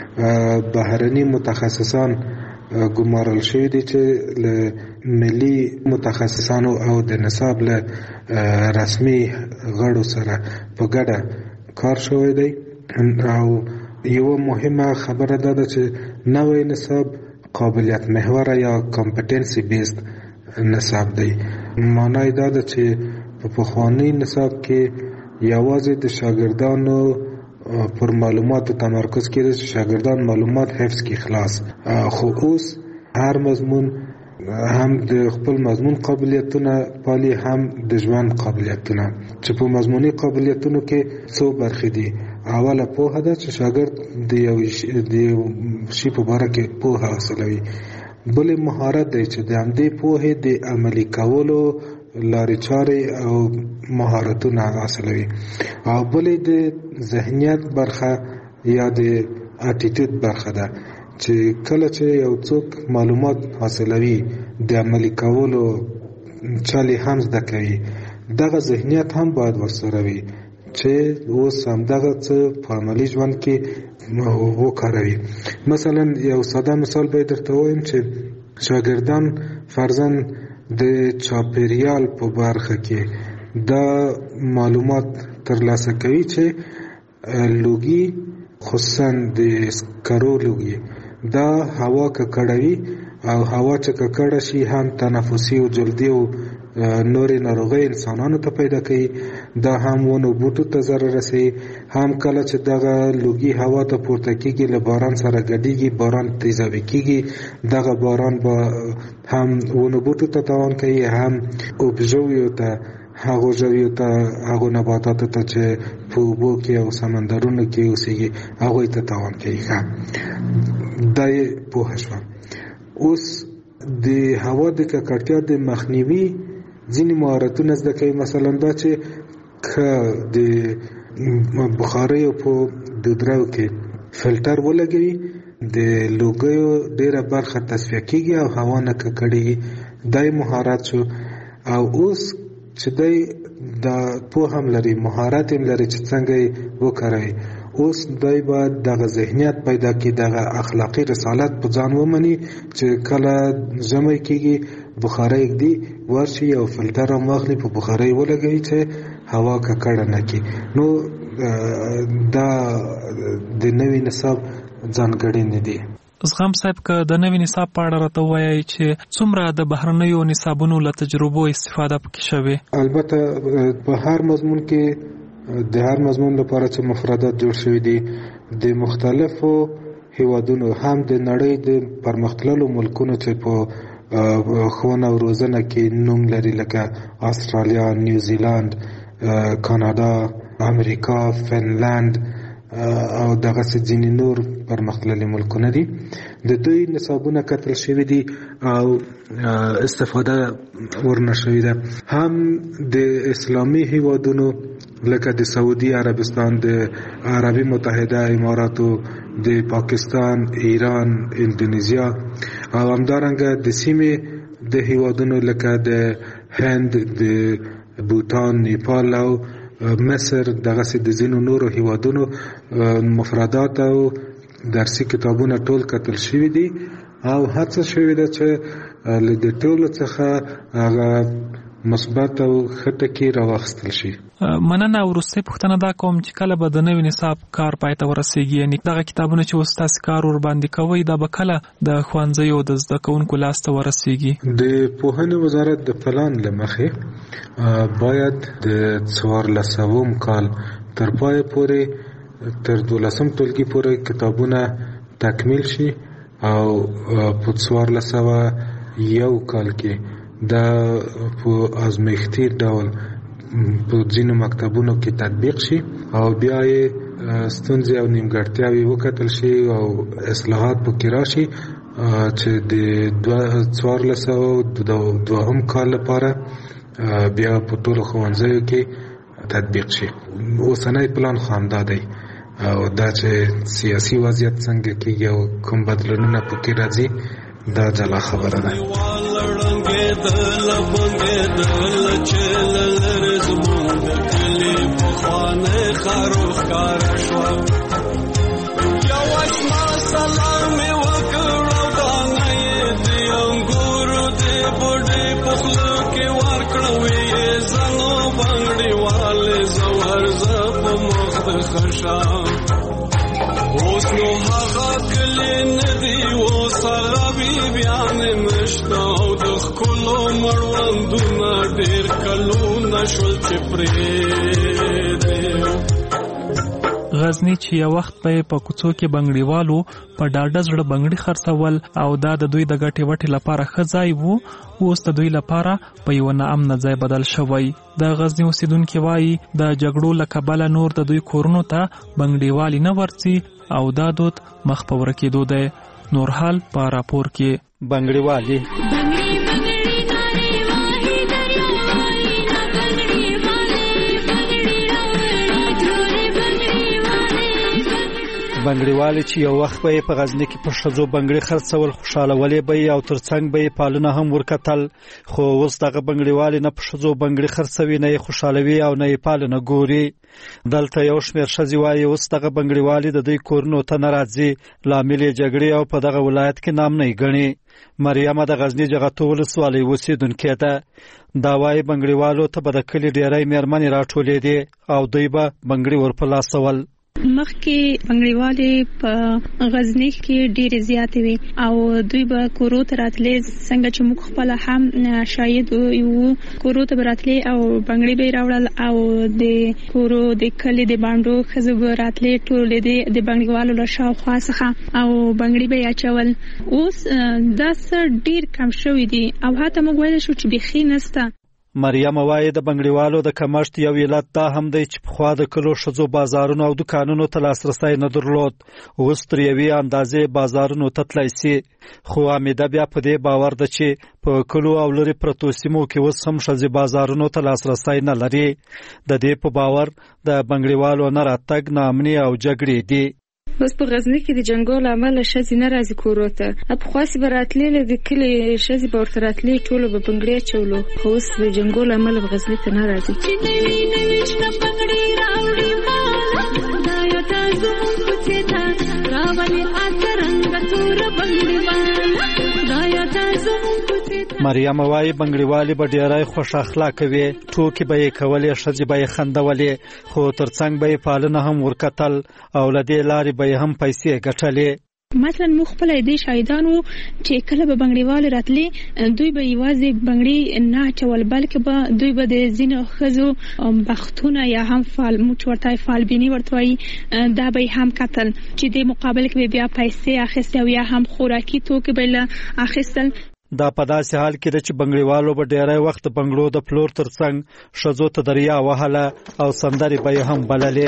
بهرني متخصصان ګمارل شوي دي چې له ملي متخصصانو او د نصاب له رسمي غړو سره په ګډه کار شوی دی. او یو مهمه خبره دا ده چې نوی نصاب قابلیت محوره یا کمپټنسي بیسد نصاب دی. معنی دا ده چې په پخوانی نصاب کې یوازې د شاګردانو پر معلوماتو تمرکز کېده چې شاګردان معلومات حفظ کړي خلاص، خو اوس هر مضمون هم د خپل مضمون قابلیتونه پالي، هم د ژوند قابلیتونه، چې په مضموني قابلیتونو کې څو برخې دي. اوله پوهه ده چې شاګرد د یو شي په باره کې پوهه حاصلوي. بلې مهارت دی چې د همدې پوهې د عملي کولو لارې چارې او مهارتونه حاصلوي. او بلې د ذهنیت برخه یا د اټیټیوډ برخه ده چې کله چې یو څوک معلومات حاصلوي د عملي کولو چالي هم زده کوي، دغه ذهنیت هم باید ورسره وي چې اوس همدغه څه په عملي ژوند کې وکاروي. مثلا یو ساده مثال به درته وایم چې شاګردان فرضاً د چاپیریال په برخه کې دا معلومات ترلاسه کوي چې لوګي، خصوصا د سکرو لوګي، دا هوا ککړوي او هوا چې ککړه شي هم تنفسي او جلدي او نورې ناروغۍ انسانانو ته پیدا کوي. دا هم ونو بوټو ته ضرر رسوي. هم کله چې دغه لوګي هوا ته پورته کېږي له باران سره ګډېږي، باران تیزابي کېږي، دغه باران به هم ونو بوټو ته تاوان کوي، هم اوبژویو ته، هغو ژویو ته، هغو نباتاتو ته چې په اوبو کې او سمندرونو کې اوسېږي هغوی ته تاوان کوي. ښه، دا یې پوهه شوه. اوس د هوا د ککړتیا د مخنیوي ځینې مهارتونه زده کوي. مثلا دا چې که د بخاریو په دودرو کې فلټر ولګوي، د لوګیو ډیره برخه تصفیه کېږي او هوا نه ککړېږي. دا یې مهارت شو. او اوس چې دی دا پوه هم لري، مهارت هم لري چې څنګه یې وکاروي. اوس دی باید دغه ذهنیت پیدا کړي، دغه اخلاقی رسالت په ځان ومني چې کله ژمی کېږي بخارۍ ږدي ورشي او فلټر هم واخلي، په بخارۍ ولګوي چې هوا ککړه نه کړي. نو دا د نوي نصاب ځانګړنې دي. زغم صاحب، که د نوي نصاب په اړه راته ووایئ چې څومره د بهرنیو نصابونو له تجربو استفاده پکې شوې؟ البته په هر مضمون کې د هر مضمون لپاره چې مفردات جوړ شوي دي د مختلفو هیوادونو، هم د نړۍ د پرمختللو ملکونو چې په ښوونه او روزنه کې نوم لري لکه استرالیا، نیوزیلند، کاناډا، امریکا، فنلند او دغه ځینې نور پرمختللي ملکونه دي. د دوی نصابونه کتل شوي دي او استفاده ورنه شوې ده. هم د اسلامي هیوادونو لکه د سعودي عربستان، د عربي متحده اماراتو، د پاکستان، ایران، اندونیزیا او همدارنګه د سیمې د هیوادونو لکه د هند، د بوتان، نیپال او مصر، دغه سي د ځینو نورو هیوادونو مفردات او درسي کتابونه ټول کتل شوي دي او هڅه شوې ده چې له دې ټولو څخه هغه مثبت او ښه ټکي راواخیستل شي. مننه. وروستۍ پوښتنه دا کوم چې کله به د نوي نصاب کار پای ته ورسیږي، یعنې دغه کتابونه چې اوس تاسې کار ورباندې کوئ دا به کله د ښوونځیو د زده کوونکو لاس ته ورسیږي؟ د پوهنې وزارت د پلان له مخې باید د څوارلسم کال تر پایه پورې تر دولسم ټولګي پورې کتابونه تکمیل شي او په څوارلس سوه یو کال کې دا په ازمیښتي ډول په ځینو مکتبونو کې تطبیق شي او بیا یې ستونزې او نیمګړتیاوې وکتل شي او اصلاحات پکې راشي چې د څوارلس سوه دوهم کال لپاره بیا په ټولو ښوونځیو کې تطبیق شي. اوسنی پلان خو همدا دی او دا چې سیاسي وضعیت څنګه کېږي او کوم بدلونونه پکې راځي دا جلا خبره ده. اوس نو هغه کلی ندی اوس هغه بیان نشته او د ښکلو مړوندونه ډېر کلونه شول چې پرېږدي. غزني چې یو وخت به په کوڅو کې بنګړیوالو په ډاډه زړه بنګړي خرڅول او دا د دوی د ګټې وټې لپاره ښه ځای وو، اوس د دوی لپاره په یو ناامنه ځای بدل شوی. د غزني اوسیدونکي وایي د جګړو له کبله نور د دوی کورونو ته بنګړیوالي نه ورځي او دا دود مخ په ورکېدو دی. نورحال په راپور کې بنګړیوالي بنګړیوالي چې یو وخت به په غزني کې په ښځو بنګړي خرڅول خوشالولې به او ترڅنګ به پالونه هم ورکتل، خو اوس دغه بنګړیوالي نه په ښځو بنګړي خرڅوي نه یې خوشالوي او نه یې پالونه ګوري. دلته یو شمېر ښځې وایي اوس دغه بنګړیوالي د دوی کورونو ته نه راځي، لامل یې جګړې او په دغه ولایت کې نامنۍ ګڼي. مریم د غزني جغتو ولسوالۍ اوسیدونکې ده. دا وایي بنګړیوالو ته به د کلي ډېری مېرمنې راټولېدې او دوی به بنګړي ورپلاسول. مخکې بنګړیوالې په غزني کې ډېرې زیاتې وي او دوی به کورو ته راتلې، څنګه چې موږ خپله هم شاهد یو، کورو ته به راتلې او بنګړي به یې راوړل او د کورو د کلي د بانډو ښځو به راتلې ټولې د بنګړیوالو له شاوخوا څخه او بنګړي به یې اچول. اوس دا څه ډېر کم شوي دي او حتی موږ ویلی شو چې بیخي نسته. مریم وایي د بنګړیوالو د کمښت یو علت دا هم دی چې پخوا د کلو ښځو بازارونو او دکانونو ته لاسرسی نه درلود، اوس تر یوې اندازې بازارونو ته تللی سي. خو حمیده بیا په دې باور ده چې په کلو او لرې پرتو سیمو کې اوس هم ښځې بازارونو ته لاسرسی نه لري. د دې په باور د بنګړیوالو نه راتګ ناامني او جګړې دي. بس په غزني کې د جنګو له امله ښځې نه راځي کورو ته. پخواسې به راتلې له د کلي ښځې به ورته راتلې ټولو به بنګړي اچولو، خو اوس د جنګو له امله به غزني ته نه راځي. مریم وایي بنګړیوالي به ډېری خوش اخلاقه وي، ټوکې به یې کولې، ښځې به یې خندولې، خو ترڅنګ به یې پالونه هم ورکتل او له دې لارې به یې هم پیسې ګټلې. مثلا موږ خپل دې شاهدان وو چې کله به بنګړیوال راتلې دوی به یوازې بنګړي نه اچول بلکې به دوی به د ځینو ښځو بختونه یا هم فال موږ ورته فالبیني ورته وایي دا به هم کتل چې د مقابل کې بیا پیسې اخیستې او یا هم خوراکي توکي به له اخیستل. دا په داسې حال کې چې بنګړیوالو به ډیری وخت بنګړو د فلور ترڅنګ ښځو ته دریا وهله او سندرې به یې هم بللې.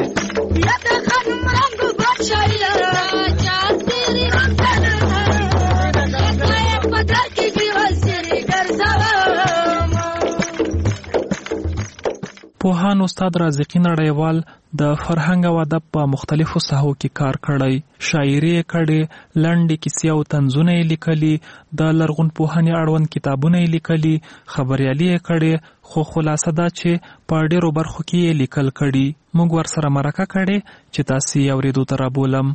پوهان استاد رازقی نړیوال د فرهنګ او ادب په مختلفو ساحو کې کار کړی، شاعري کړي، لنډې کیسې او طنزونه لیکلي، د لرغونپوهنې اړوند کتابونه لیکلي، خبريالي کړي، خو خلاصه دا چې په ډېرو برخو کې لیکل کړي. موږ ورسره مرکه کړې چې تاسو یې اورېدو ته رابولم.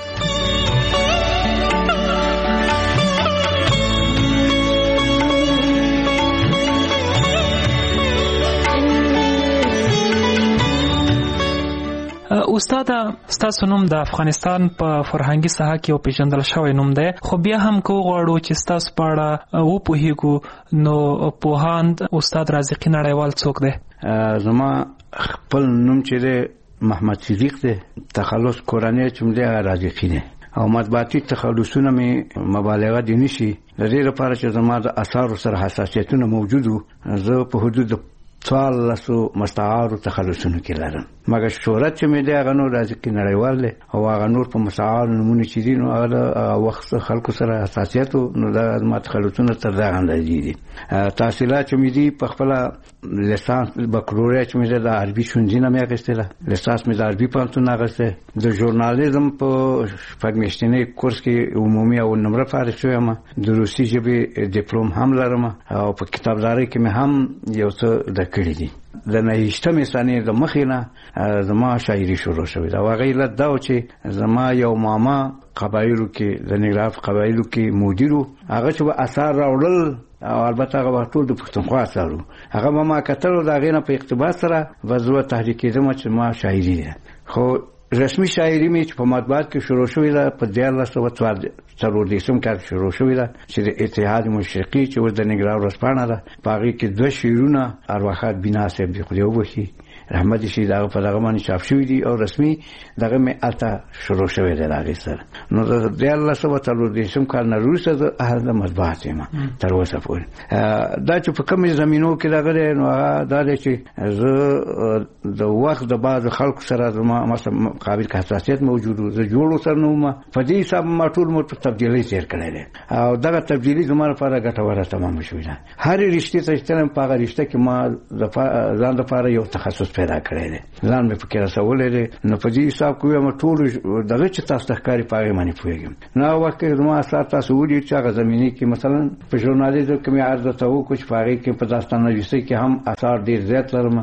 استاد، ستاسو نوم د افغانستان په فرهنګي ساحه کې یو پیژندل شوی نوم دی، خو بیا هم که وغواړو چې ستاسو په اړه وپوهیږو نو پوهاند استاد رازقی نړیوال څوک دی؟ زما خپل نوم چې دی محمد صدیق دی، تخلص کورنۍ چې مې دی رازقی دی، او مطبوعاتي تخلصونه مې مبالغه دي نشي. د دې لپاره چې زما د اثارو سره حساسیتونه موجود وو، زه په حدود څوارلسو مستعارو تخلصونو کې لرم، مګر شهرت چې مې دی هغه نور رازقی نړیوال دی، او هغه نور په مستعارو نومونه چې دي نو هغه وخت خلکو سره حساسیت نو دا ما تخلصونه تر دا اندازې دي. تحصیلات چې مې دي په خپل لیسانس بکالوریا چې مې د عربي ښوونځي مې اخیستله، لیسانس مې د عربي پوهنتون اخیسته، د ژورنالیزم په شپږ میاشتنی کورس کې عمومي او نمره فارغ شوم، د روسي ژبې ډیپلوم هم لرم، او په کتابدارۍ کې مې هم یو څه د کړی دي. د نهشتمې سنې د مخې نه زما شاعري شروع شوې ده، او هغه علت دا و چې زما یو ماما قبایلو کې د ننګرهار قبایلو کې مدیرو، هغه چې به اثار راوړل، او البته هغه ټول د پښتونخوا اثار وو، هغه به ما کتل او د هغې نه په اقتباس سره به زه تحریک کېدم چې ما شاعري ده. خو رسمي شاعري مې چې په مطبوعات کې شروع شوې ده په دیارلس سوه څلور دېرشم کال کې شروع شوې ده، چې د اتحاد مشرقي چې اوس د ننګرهار ورځپاڼه ده، په هغې کې دوه شعرونه ارواښاد بینا صاحب دې خدای وبخښي رحمت شي دغه په دغه باندې چاپ شوی دي، او رسمي دغه مې الته شروع شوی دی هغې سره. نو د دیارلس سوه څلور دېرشم کال نه وروسته زه اهل د مطبوعات یم تر اوسه پورې. دا چې په کومې زمینو کې دغه دی نو هغه دا دی چې زه د وخت د بعضو خلکو سره زما مثلا قابل حساسیت موجود و، زه جوړ سره نه وم، په دې حساب ما ټول مو تبدیلۍ تېر کړی دی، او دغه تبدیلي زما لپاره ګټوره تمامه شوې ده. هرې رشتې ته چې تلم په هغه رشته کې ما ځان لپاره یو تخصص پیدا کړی دی، ځان مې پکې رسولی دی. نو په دې حساب کې وایم ټولو دغه چې تاسو ته ښکاري په هغې باندې پوهېږم. نو هغه وخت کې زما اثار تاسو ولید چې هغه زمینې کې مثلا په ژورنالیزم کې مې عرض درته وکړو چې په هغې کې په داستان نویسۍ کې هم اثار ډېر زیات لرم.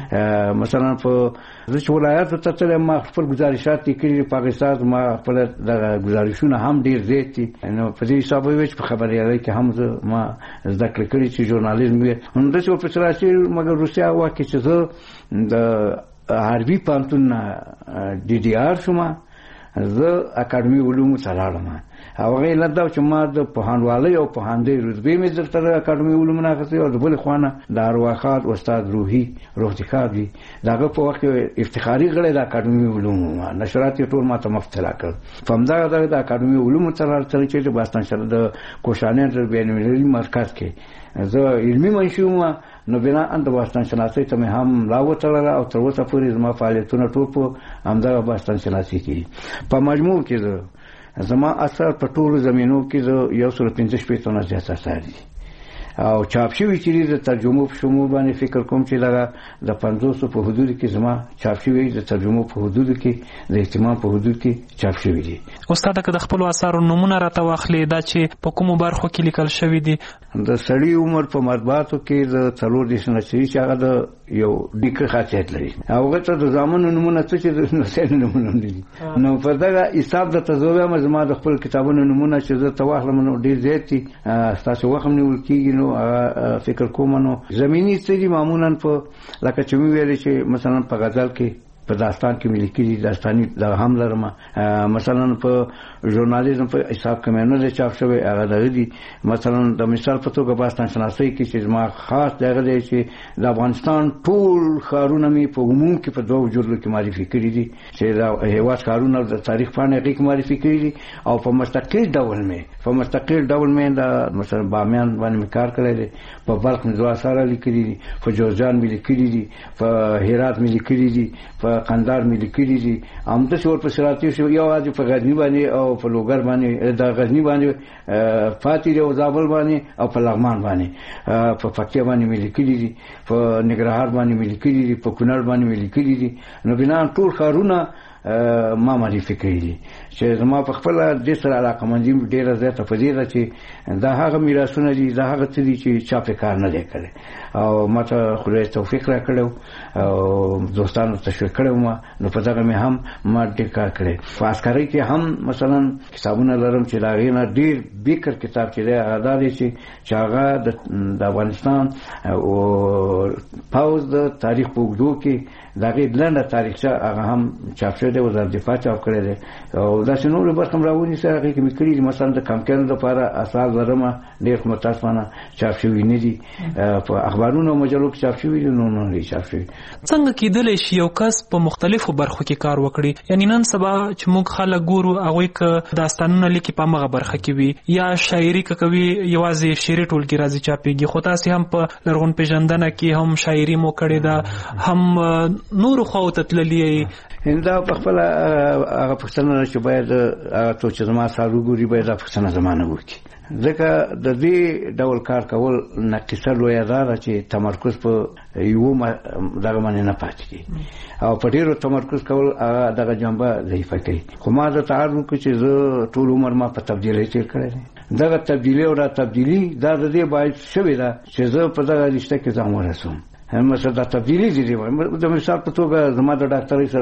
مثلا په زه چې ولایاتو ته تلم ما خپل ګزارشات لیکلي دي، په هغې ساز ما خپل دغه ګزارشونه هم ډېر زیات دي. نو په دې حساب وایي چې په خبریالۍ کې هم زه ما زده کړې کړي چې ژورنالیزم وي. نو داسې ورپسې راشي، مګر روسیه هغه وخت کې چې زه د عربي پوهنتون نه ډي ډي آر شوم، زه اکاډمي علومو ته لاړم، او هغه علت دا چې ما د پوهنوالۍ او پوهاندۍ رتبې مې درته اکاډمي علومو نه اخیستې، او د بلې خوا نه د ارواښاد استاد روحي روحتخاب دي، د هغه په وخت کې افتخاري غړی د اکاډمي علومو نشرات یې ټول ما ته مفت طلا کړل. په همدغه دغه د اکاډمي علومو ته راغلم چې د باستان د کوشانیان د بینالمللي مرکز کې زه علمي منشي وم. نو بناء د باستان شناسۍ ته مې هم لا وتړله، او تر اوسه پورې زما فعالیتونه ټول په همدغه باستان شناسۍ کې. په مجموع کې زه زما اثر په ټولو زمینو کې زه یو سل پنځه شپېته نه زیات اثار دي، او چاپ شوي چې د ترجمو په شمول باندې فکر کوم چې دغه د پنځوسو په حدود کې زما چاپ شوي، د ترجمو په حدود کې، د اهتمام په حدود کې چاپ شوي دي. استاد که د خپلو اثارو نومونه راته واخلې، دا چې په کومو برخو کې لیکل شوي دي؟ د سړي عمر په مطبوعاتو کې د څلور دېرش نشري چې هغه د یو ډیکه خاصیت لري، هغه ته د زامنو نومونه څه چې د نسل نومونه دي. نو په دغه حساب د تزویم زما د خپل کتابونو نومونه چې زه ته واخلم نو ډېر زیات دي، ستاسو وخت هم نیول کېږي. نو فکر کوم نو زمینی څه دي معمولا په لکه چې مې ویلې چې مثلا په غزل کې په داستان کې ملي کړي داستاني د هم لرم مثلا په ژورنالیزم په حساب کې مې نه چاپ شوی هغه دغه مثلا د مثال په توګه باستان شناسي کې چې ما خاص دغه دی چې د افغانستان ټول ښارونه مې په عموم کې په دوه جوړو کې معرفي کړي دي چې د هیواد ښارونه د تاریخ باندې کې معرفي کړي دي او په مستقل ډول مې په مستقل ډول مې د مثلا بامیان باندې کار کړی دی په بلخ مې دوه سره لیکلي دي په جوزجان مې لیکلي دي په هرات مې لیکلي دي په قندهار مې لیکلي دي همداسې ورپسې راتېر شو یوازې په غزني باندې او په لوګر باندې د غزني باندې پاتې دی او زابل باندې او په لغمان باندې په پکتیا باندې مې لیکلي دي په ننګرهار باندې مې لیکلي دي په کونړ باندې مې لیکلي دي نو بنا ټول ښارونه ما معرفي کړي دي چې زما په خپل د سره علاقه مندي ډیره زیاته په دې ده چې دا هغه میراثونه دي دا هغه څه دي چې چا په کار نه دی کړی او ماته خدای توفیق را کړو او دوستانو تشویق کړو ما نو په دغه مې هم ما ډېر کار کړی په عسکرۍ کې هم مثلا کتابونه لرم چې دا غي نه ډېر بیکر کتاب چې دی هغه دی چې هغه د افغانستان او پاوز د تاریخ په وګړو کې دا غي لنډه تاریخچه هغه هم چاپ شوی دی وزارت دفاع چاپ کړی دی او دا څنګه به کوم راونی سره هغه کې مکړي دي مثلا د کمپاین لپاره اثار لرمه ډېر متاسفانه چاپ شوی نه دي په اخبارونو او مجلو کې چاپ شوی دي نو نه چاپ شوی څنګه کېدلی شي یو کس په مختلفو برخو کې کار وکړي یعنی نن سبا چې موږ خلک ګورو هغه ک داستانونه لیکي په مغه برخه کې وي یا شاعري کوي یوازې شعري ټولګي راځي چاپېږي خو تاسو هم په لرغون پیژندنه کې هم شاعري مو کړې ده هم نور خو ته تللی انده په خپل هغه پښتنه چې باید هغه ته چې زما سره ګوري باید پښتنه زمانه وکړي ځکه د دې ډول کار کول نقصه لوی ده چې تمرکز په یو دغه باندې نه پاتې کی او په ډیرو تمرکز کول هغه دغه جنبه ضعیفه کوي خو ما د تعارف کې چې زه ټول عمر ما په تبدیلی تیر کړی دغه تبدیلی او را تبدیلی دا د دې باید شوی ده چې زه په دغه رشته کې ځان ورسوم همسه دا تبدیلی دي د مثال په توګه زما د ډاکټرۍ سره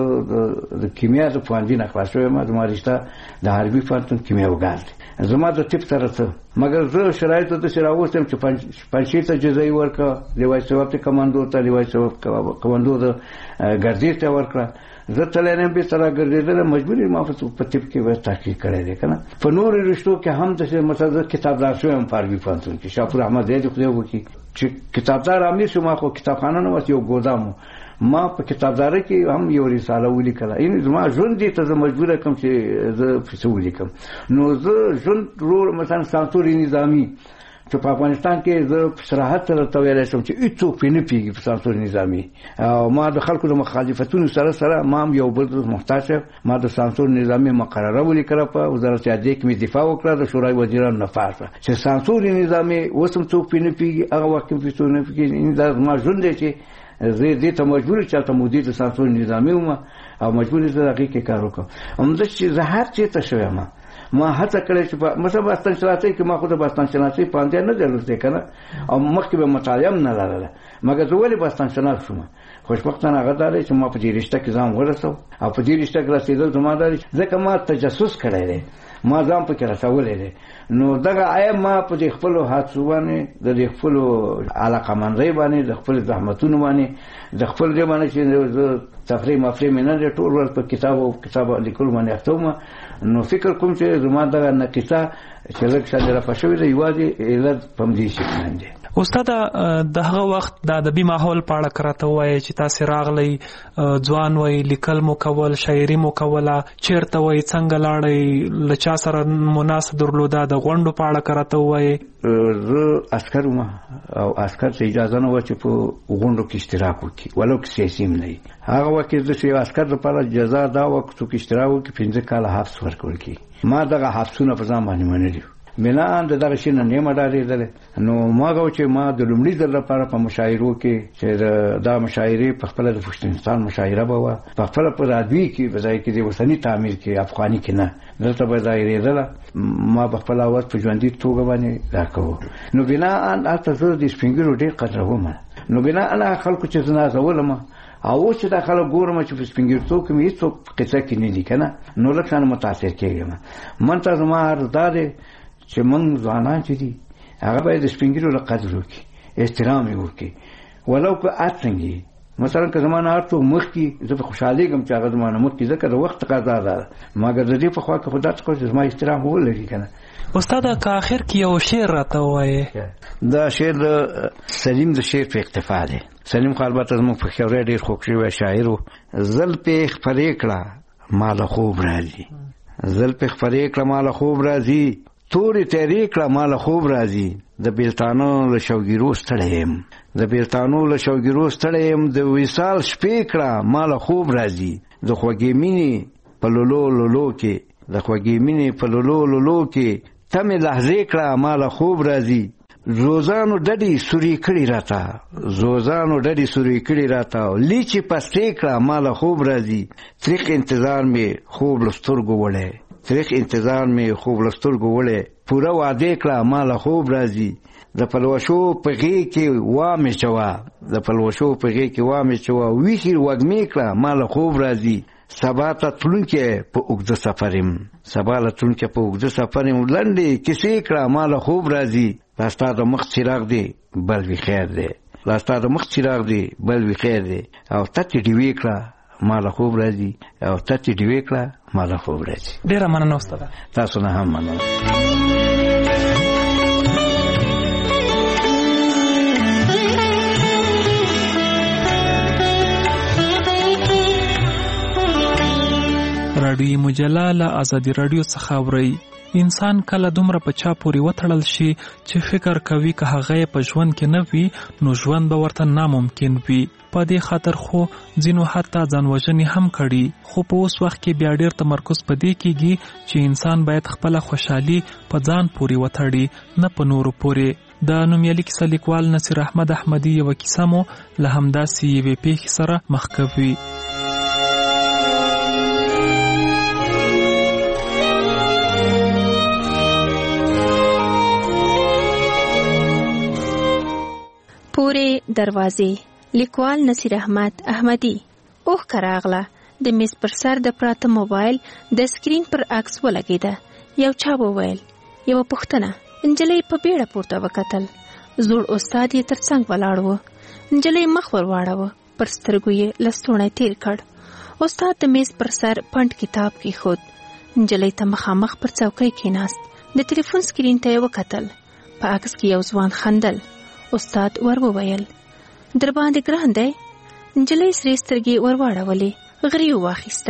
څو د کیمیا د پوهنځي نه خلاص شوی ما زما رشته د حربي پوهنتون کیمیاوګر دی زما د طب سره څه مګر زه شرایط ته سره راوستم چې پنځه ته جزایي ورکړه لیوای ثواب ته کمانډو ته لیوای ثواب کمانډو د ګرځې ته ورکړه زه تلنه به سره ګرځېدل مجبورې ما په طب کې به تحقیق کړی دی کنه په نور رشتو کې هم د مثلا کتابدار شوم په حربي پوهنتون کې شاپور احمد زید خو وکي چې کتابدار امیر شو ما خو کتابخانه نه وته یو ګودامو ما په کتابداري کې هم یو رساله ولیکله این زما ژوند دي ته مجبور کوم چې زه فسو ولیکم نو زه ژوند رو مثلا سانسوري نظامی چې په افغانستان کې زه صراحت سره تویل شم چې هیڅوک په نه پیږي په سانسوري نظامی او ما د خلکو د مخالفتونو سره سره ما هم یو بل محتاج ما د سانسوري نظامی مقرره ولیکله په وزارت عدلیه کې مې دفاع وکړه د شورای وزیرانو نه پاسه چې سانسوري نظامی وسم څوک په نه پیږي هغه وخت په څو نه پیږي دا ما ژوند دی چې زه دې ته مجبور چې ته مدیر د سانسوري نظامی وم او مجبور زه هغه کې کار وکړم همدا چې زه هر څه ته شوم ما هڅه کړې چې مثلا باستان شناسي کې ما خو د باستان شناسي پاندې نه درلوده کنه او مخکې به مطالعه نه لرله مګر زه ولې باستان شناس شوم خوشبختانه هغه دار چې ما په دې رشته کې ځم ورسو او په دې رشته کې رسیدل زما دار ځکه ما تجسس کړی دی ما ځم په کې رسولې دی نو دغه آی ما په دې خپل هڅو باندې د خپل علاقه منځي باندې د خپل زحمتونو باندې د خپل دې باندې چې تفریح مفریم نه ټول ورته په کتاب او کتاب لیکل باندې اختوم نو فکر کوم چې زما دغه نقصه چې لکه څنګه را پښوی دی یوازې علت پم دي شي باندې استاد دغه وخت د ادبي ماحول په اړه کراته وایي چې تاسو راغلی ځوان وای لیکل مو کول شاعري مو کوله چیرته وای څنګه لاړی لچا سره مناسب درلوده د غونډو په اړه کراته وایي زه عسكر ما او عسكر ته اجازه نه و چې په غونډو کې اشتراک وکړي ولو کې سیاسي نه هغه وخت د یو عسكر لپاره جزا دا وخت کې اشتراک وکړي پنځه کاله حبس ورکول کی ما دغه حبسونه په ځان باندې منلي بنا د دغه شي نه نیمه ډارېدل نو ما غو چې ما د لومړي ځل لپاره په مشاعرو کې چې دا مشاعرې په خپل د پښتونستان مشاعره به په خپل په رادوي کې په ځای کې د وطني تعمیر کې افغاني کې نه دلته به ځایېدل ما په خپل اواز په ژوندۍ توګه باندې راکوه نو بنا ان تاسو د سپینګرو ډېر قدر ومه نو بنا انا خلکو چې زنا زولم او چې دا خلک ګورم چې په سپینګرتو کې هیڅ قصه کې نه دي کنه نو لکه متاثر کېږم من ته زما ارزاده چې موږ ځوانان چې دي هغه باید د سپینګرو له قدر وکړي احترام یې وکړي ولو که اڅنګي مثلا که زمانه هر څو مخ کې زه په خوشحالي کوم چې هغه زمانه مخ کې ځکه د وخت تقاضا ده مګر د دې په خوا کې خدا ته کوم زما احترام ولري کنه. استاد که اخر کې یو شعر راته وایي. دا شعر سلیم د شعر په اکتفا دی. سلیم خو البته زموږ په خیال ډېر خوږ شوی شاعر و. زل په خپرې کړه مال خوب راځي، زل په خپرې کړه مال خوب راځي، تورې تیرې کړه مال خوب راځي، د بیلتانو له شوګیرو ستړی یم، د بیلتانو له شوګیرو ستړی یم، د وصال شپې کړه مال خوب راځي، د خوږې مینې په لولو لولو کې، د خوږې مینې په لولو لولو کې تمې لحظې کړه مال خوب راځي، زوزانو ډډې سوري کړي راته، زوزانو ډډې سوري کړي راته، لیچې پستې کړه مال خوب راځي، تریخ انتظار مې خوب له سترګو وړی، تریخ انتظار مې خوب له سترګو وړی، پوره وعدې کړه مال خوب راځي، د پلوشو په غېږ کې وامې چوه، د پلوشو په غېږ کې وامې چوه، ویښې وږمې کړه مال خوب راځي، سبا ته تلونکی په اوږده سفر یم، سبا له تلونکی په اوږده سفر یم، لنډې کیسې کړه مال خوب راځي، دا ستا د مخ څراغ دی بل وي خیر دی، دا ستا د مخ څراغ دی بل وي خیر دی، او تتې ډیوې کړه مال خوب راځي، او تتې ډیوې کړه مال خوب راځي. ډېره مننه استاد. تاسو نه هم مننه. راډیو مجله له ازادي راډیو څخه اورئ. انسان کله دومره په چا پورې وتړل شي چې فکر کوي که هغه په ژوند کې نه وي نو ژوند به ورته ناممکن وي. په دې خاطر خو ځینو حتی ځانوژنې هم کړي، خو په اوس وخت کې بیا ډېر تمرکز په دې کېږي چې انسان باید خپله خوشحالي په ځان پورې وتړي نه په نورو پورې. د نومیالي کیسه لیکوال نصیر احمد احمدي یوه کیسه مو له همداسې یوې پېښې سره مخ کوي. پورې دروازې، لیکوال نصیر احمد احمدي. اوه کراغله د میز پر سر د پراته موبایل د سکرین پر عکس ولګیده. یو چا وویل، یو پوښتنه. نجلۍ په بیړه پورته وکتل. زوړ استاد یې ترڅنګ ولاړ و. نجلۍ مخ ور واړاوه، پر سترګو یې لستوڼی تیر کړ. استاد د میز پر سر پنډ کتاب کېښود. نجلۍ ته مخامخ پر څوکۍ کېناست. د تلیفون سکرین ته یې وکتل. په عکس کې یو ځوان خندل. استاد ور وویل، در باندې ګران دی؟ نجلۍ سرې سترګې ور واړولې، غري واخیسته.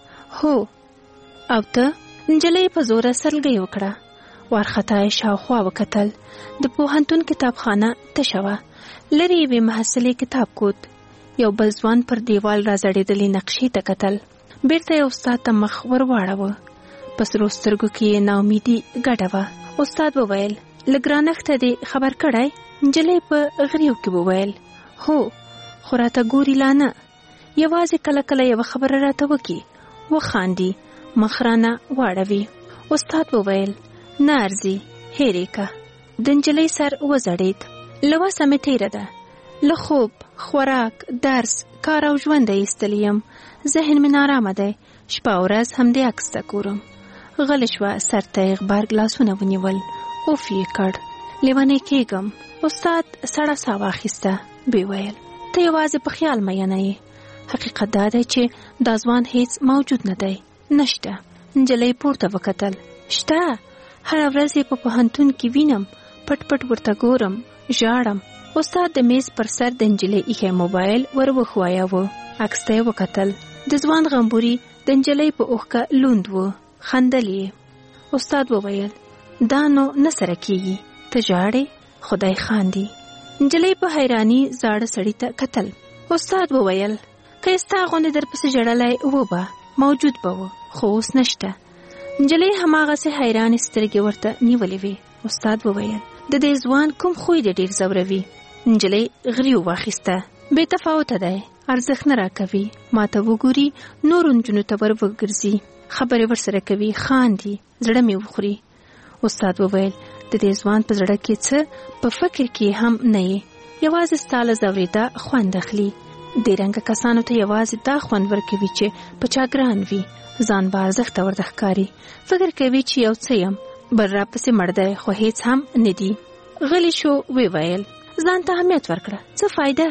هو. او ته؟ نجلۍ په زوره سرلګۍ وکړه. وارخطا یې شاوخوا وکتل. د پوهنتون کتابخانه تشه وه. لرې یوې محصلې کتاب کوت. یو بل ځوان پر دیوال راځړېدلې نقشې ته کتل. بیرته یې استاد ته مخ ور واړاوه. په سرو سترګو کې یې ناامیدي ګډه وه. استاد وویل، له ګرانښته دې خبر کړی؟ نجلۍ په غریو کې وویل، هو، خو راته ګوري لا نه. یوازې کله کله یوه خبره راته وکړي، وخاندي، مخ رانه واړوي. استاد وویل، نه ارځي، هېرې که. د نجلۍ سر وځړېد. له وسه مې تېره ده. له خوب، خوراک، درس، کار او ژونده ایستلی یم. ذهن مې نارامه دی. شپه او ورځ همدې عکس ته ګورم. غلې شوه، سر ته یې غبرګ لاسونه ونیول. اوف یې کړ. لیونی کېږم. استاد سړه ساه واخیسته. ویې ویل، ته یوازې په خیال مینه یې. حقیقت دا دی چې دا ځوان هیڅ موجود نه دی. نشته. نجلۍ پورته وکتل. شته. هره ورځ یې په پوهنتون کې وینم. پټ پټ ورته ګورم، ژاړم. استاد د میز پر سر د نجلۍ ایښی موبایل ور وښوایاوه. عکس ته یې وکتل. د ځوان غمبوري د نجلۍ په اوښکه لوند و. خندل یې. استاد وویل، دا نو نه سره کېږي. ته ژاړې؟ خدای خاندي. نجلۍ په حیراني زاړه سړي ته کتل. استاد وویل، که یې ستا غوندې درپسې ژړلی و به موجود به و، خو اوس نشته. نجلۍ هماغسې حیرانې سترګې ورته نیولې وې. استاد وویل، د دې ځوان کوم خوی دې ډېر ځوروي؟ نجلۍ غري واخیسته. بې تفاوته دی، ارزښت نه راکوي. ما ته وګوري، نورو نجونو ته ور وګرځي، خبرې ورسره کوي، خاندي، زړه مې وخوري. استاد وویل، د دې ځوان په زړه کې څه په فکر کې هم نه یې. یوازې ستا له ځورېدا خوند اخلي. دې رنګه کسانو ته یوازې دا خوند ورکوي چې په چا ګران وي. ځان به ارزښته ورته ښکاري. فکر کوي چې یو څه یم، بل راپسې مړ دی، خو هیڅ هم نه دي. غلی شو. ویې ویل، ځان ته اهمیت ورکړه. څه فایده؟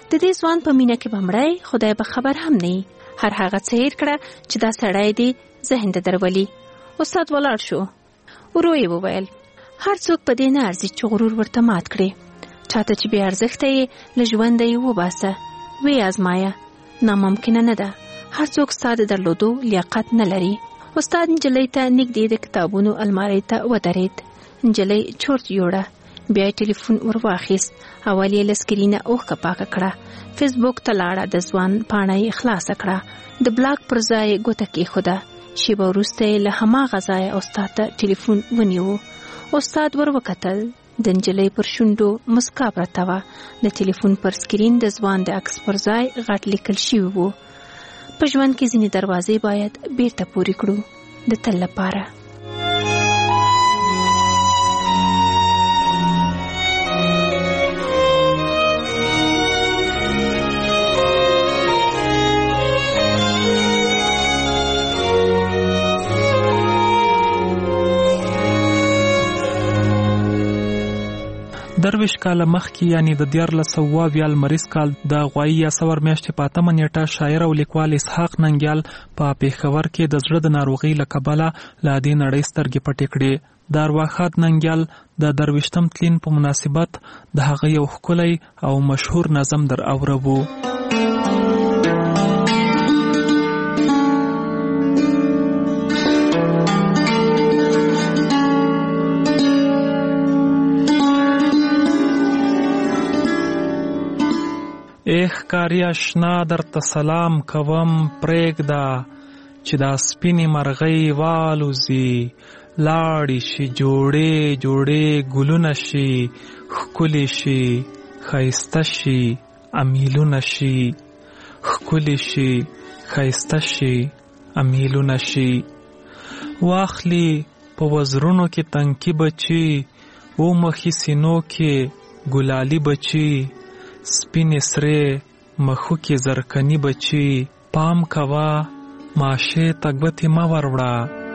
د دې ځوان په مینه کې بمړای خدای به خبر هم نه هر هغه څه هیر کړه چې دا سړی دی ذهن ته درولي. استاد ولاړ شو. ورو یې وویل هر څوک په دې نه ارزي چې غرور ورته مات کړي. چاته چې بې ارزښته یې له ژونده یې وباسه وی ازمایه. ناممکنه نه ده. هر څوک ستا د درلودو لیاقت نه لري. استاد نجلۍ ته نږدې د کتابونو المارۍ ته ودرېد. نجلۍ چورت یوړه. بیا یې ټلیفون ور واخیست. اول یې له سکرینه اوښکه پاکه کړه. فیسبوک ته لاړه. د ځوان پاڼه یې خلاصه کړه. د بلاک پر ځای ګوته کېښوده. شیبه وروسته یې له هماغه ځایه استاد ته ټلیفون ونیو. استاد ور وکتل. د نجلۍ پر شونډو مسکا پرته وه. د ټلیفون پر سکرین د ځوان د عکس پر ځای غټ لیکل شوي وو. په ژوند کې ځینې دروازې باید بیرته پورې کړو د تل لپاره. درویش کاله مخکې یعنی د دیارلس سوه اویا لمریز کال د غوایي یا سور میاشتې په اتمه نیټه شاعر او لیکوال اسحاق ننګیال په پېښور کې د زړه د ناروغۍ له کبله له دې نړۍ سترګې پټې کړې. د ارواښاد ننګیال د درویشتم تلین په مناسبت د هغه یو ښکلی او مشهور نظم در اورو. ایخ کاری اشنا در ته سلام کوم پرېږده چې دا سپینې مرغۍ والوزي لاړې شي جوړې جوړې ګلونه شي ښکلې شي ښایسته شي امیلونه شي ښکلې شي ښایسته شي امیلونه شي. واخلي په وزرونو کې تنکي بچي و مخې سینو کې ګلالي بچي سپینې سرې مخو کې زرکني بچي پام کوه ماشې ته ګوتې مه وروړه.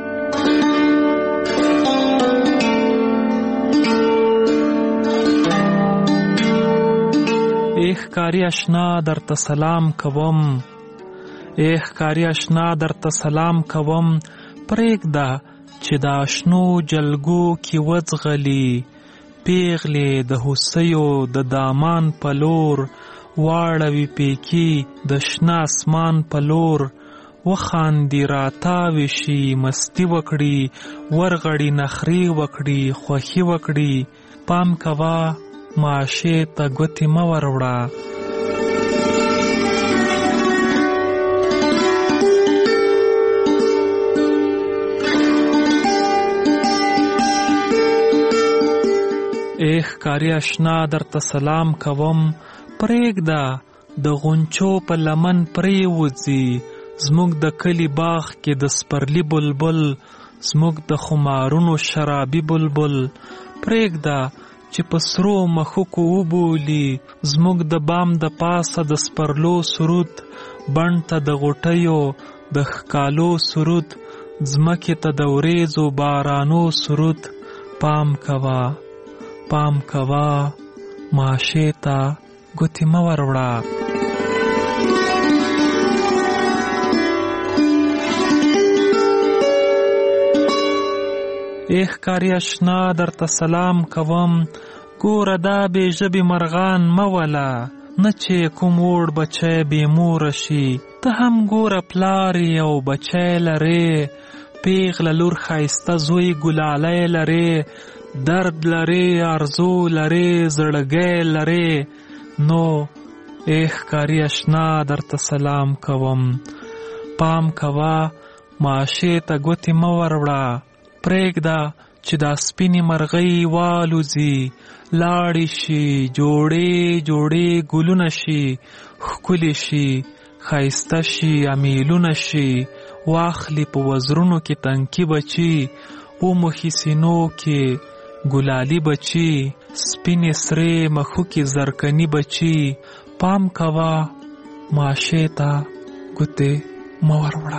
ایخ کاری اشنا در ته سلام کوم ایخ کاری اشنا در ته سلام کوم پرېږده چې دا شنو جلګو کې وځغلي پیغلې د هوسیو د دامان په لور واړوي پیکي د شنه اسمان په لور وخاندي راتاوي شي مستی وکړي ورغړي نخرې وکړي خوښي وکړي پام کوه ماشې ته ګوتې مه وروړه. ایخ کاری اشنا در ته سلام کوم پرېږده د غونچو په لمن پرېوځي زموږ د کلي باغ کې د سپرلي بلبل زموږ د خمارونو شرابي بلبل پرېږده چې په سرو مخکو وبولي زموږ د بام د پاسه د سپرلو سرود بڼ ته د غوټیو د ښکالو سرود ځمکې ته د وریځو بارانو سرود پام کوه پام کوه ماشې ته ګوتې مه وروړه. ایخ کاری اشنا در ته سلام کوم ګوره دا بې ژبې مرغان مه وله نه چې کوم وړ بچی بې موره شي ته هم ګوره پلار یې او بچی لرې پیغله لور ښایسته زوی ګلالی لرې درد لرې ارزو لرې زړګی لرې نو ایخ کاری اشنا در ته سلام کوم پام کوه ماشې ته ګوتې مه وروړه پرېږده چې دا سپینې مرغۍ والوزي لاړې شي جوړې جوړې ګلونه شي ښکلې شي ښایسته شي امیلونه شي واخلي په وزرونو کې تنکي بچي ومخې سینو کې ګلالي بچي سپینې سرې مخو کې زرکني بچي پام کوه ماشې ته ګوتې مه وروړه.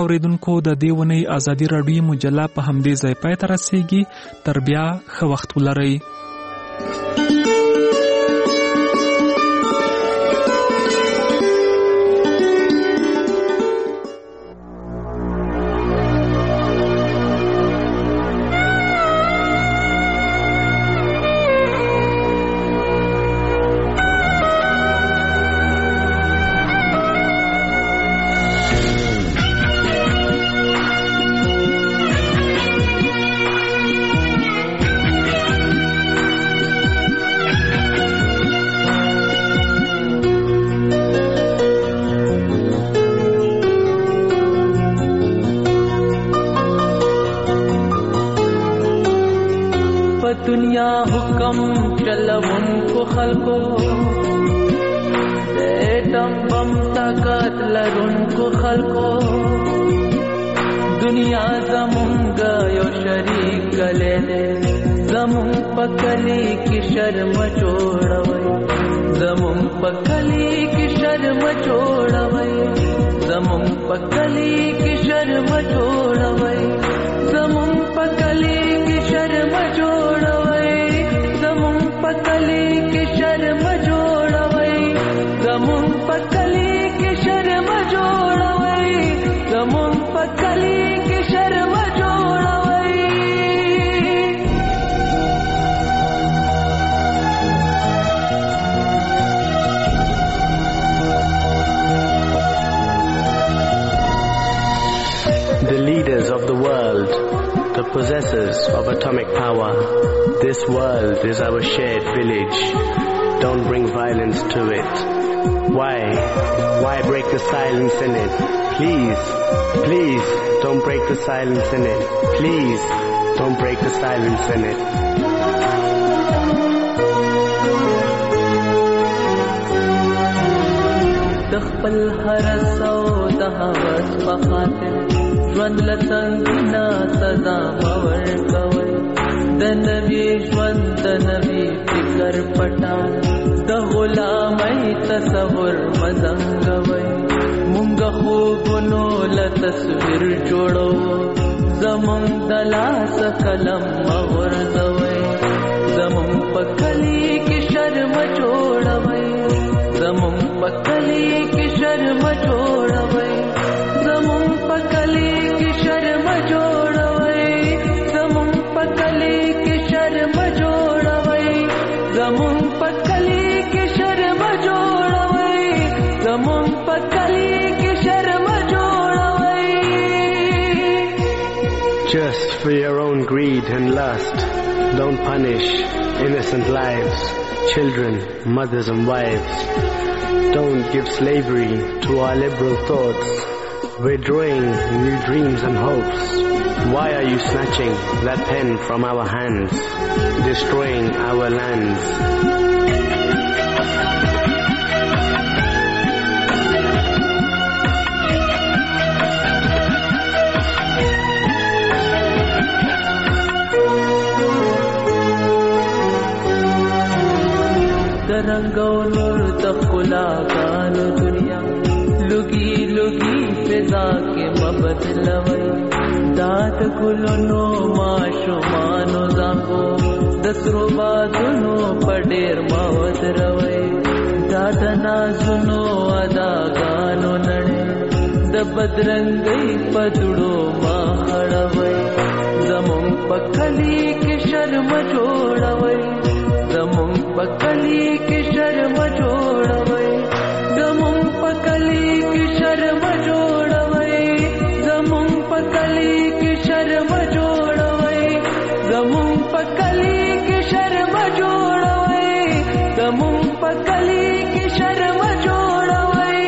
اوریدونکو د دې ونې ازادي راډیو مجله په همدې ځای پای ته رسیږي. تر بیا ښه وخت ولرئ. दुनिया हुक्म चलवन को खलको एटम बम ताकत लरुन को खलको दुनिया जमुंग यो शरीक गले दे जमुं पकली की शर्म छोड़वई जमुं पकली की शर्म छोड़वई जमुं पकली की शर्म छोड़वई जमुं पकली की शर्म छोड़वई जमुं पकली की शर्म छोड़वई जमुं पकली की शर्म छोड़वई जमुं पकली की शर्म छोड़वई The leaders of the world, the possessors of atomic power, this world is our shared village. Don't bring violence to it. Why? Why break the silence in it? Please, please, don't break the silence in it. Please, don't break the silence in it. دخل هرسو دهوس بخاطر ژوند لتنګینا سزا مور کوي د نبی ژوند د نبی فکر پټا د غلامۍ تصور مزنګوي مونږ خوبونو له تصویر جوړو زمون د لاس قلم مغرزوي زمون په کلی کې شرم جوړوي زمون په کلی کې شرم جوړوي زمون په کلی کې شرم جوړوي زمون په کلی کې شرم جوړوي زمون په کلی کې شرم جوړوي زمون په کلی کې شرم جوړوي. Just for your own greed and lust, don't punish innocent lives, children, mothers and wives. Don't give slavery to our liberal thoughts. We're drawing new dreams and hopes. Why are you snatching that pen from our hands, destroying our lands? درنګو نور د خلاګانو دنیا لګي لګي فضا کې مبدلوي دات ګلونو ماشومانو زنګو د سرو بادونو پډیر ماوت روي دات نازونو اداګانو نړۍ د بدرنګي پدړو ما خړوي زمون پکلی کې شرم جوړوي زمون پکلی کې شرم جوړوي زمون پکلی کې شرم جوړوي زمون پکلی کې شرم جوړوي زمون پکلی کې شرم جوړوي زمون پکلی کې شرم جوړوي.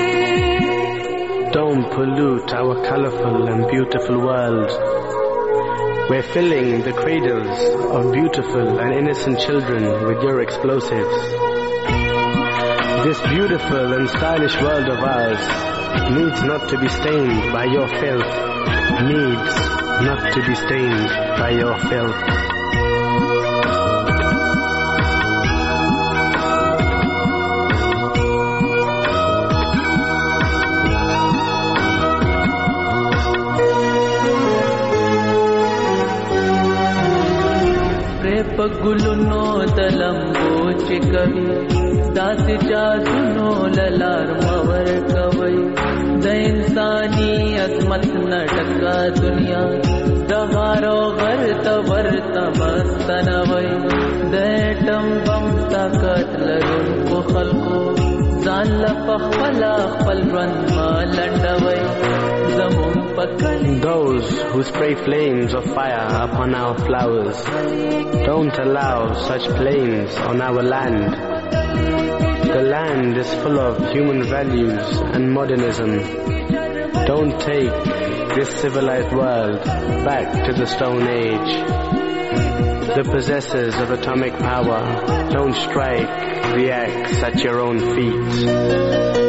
Don't pollute our colorful and beautiful world. We're filling the cradles of beautiful and innocent children with your explosives. This beautiful and stylish world of ours needs not to be stained by your filth, needs not to be stained by your filth. پګلونو دلمبو چې کوي داسې جادونو للار مور کوي د انساني عظمت نټکا دنیا د غارو غرته ورته مستنوي د ټم بم طاقت لرونکو خلکو ځان له خپل خپل ژوند مالنډوي زمون پکل. Those who spray flames of fire upon our flowers, don't allow such flames on our land. The land is full of human values and modernism. Don't take this civilized world back to the Stone Age. The possessors of atomic power, don't strike the axe at your own feet.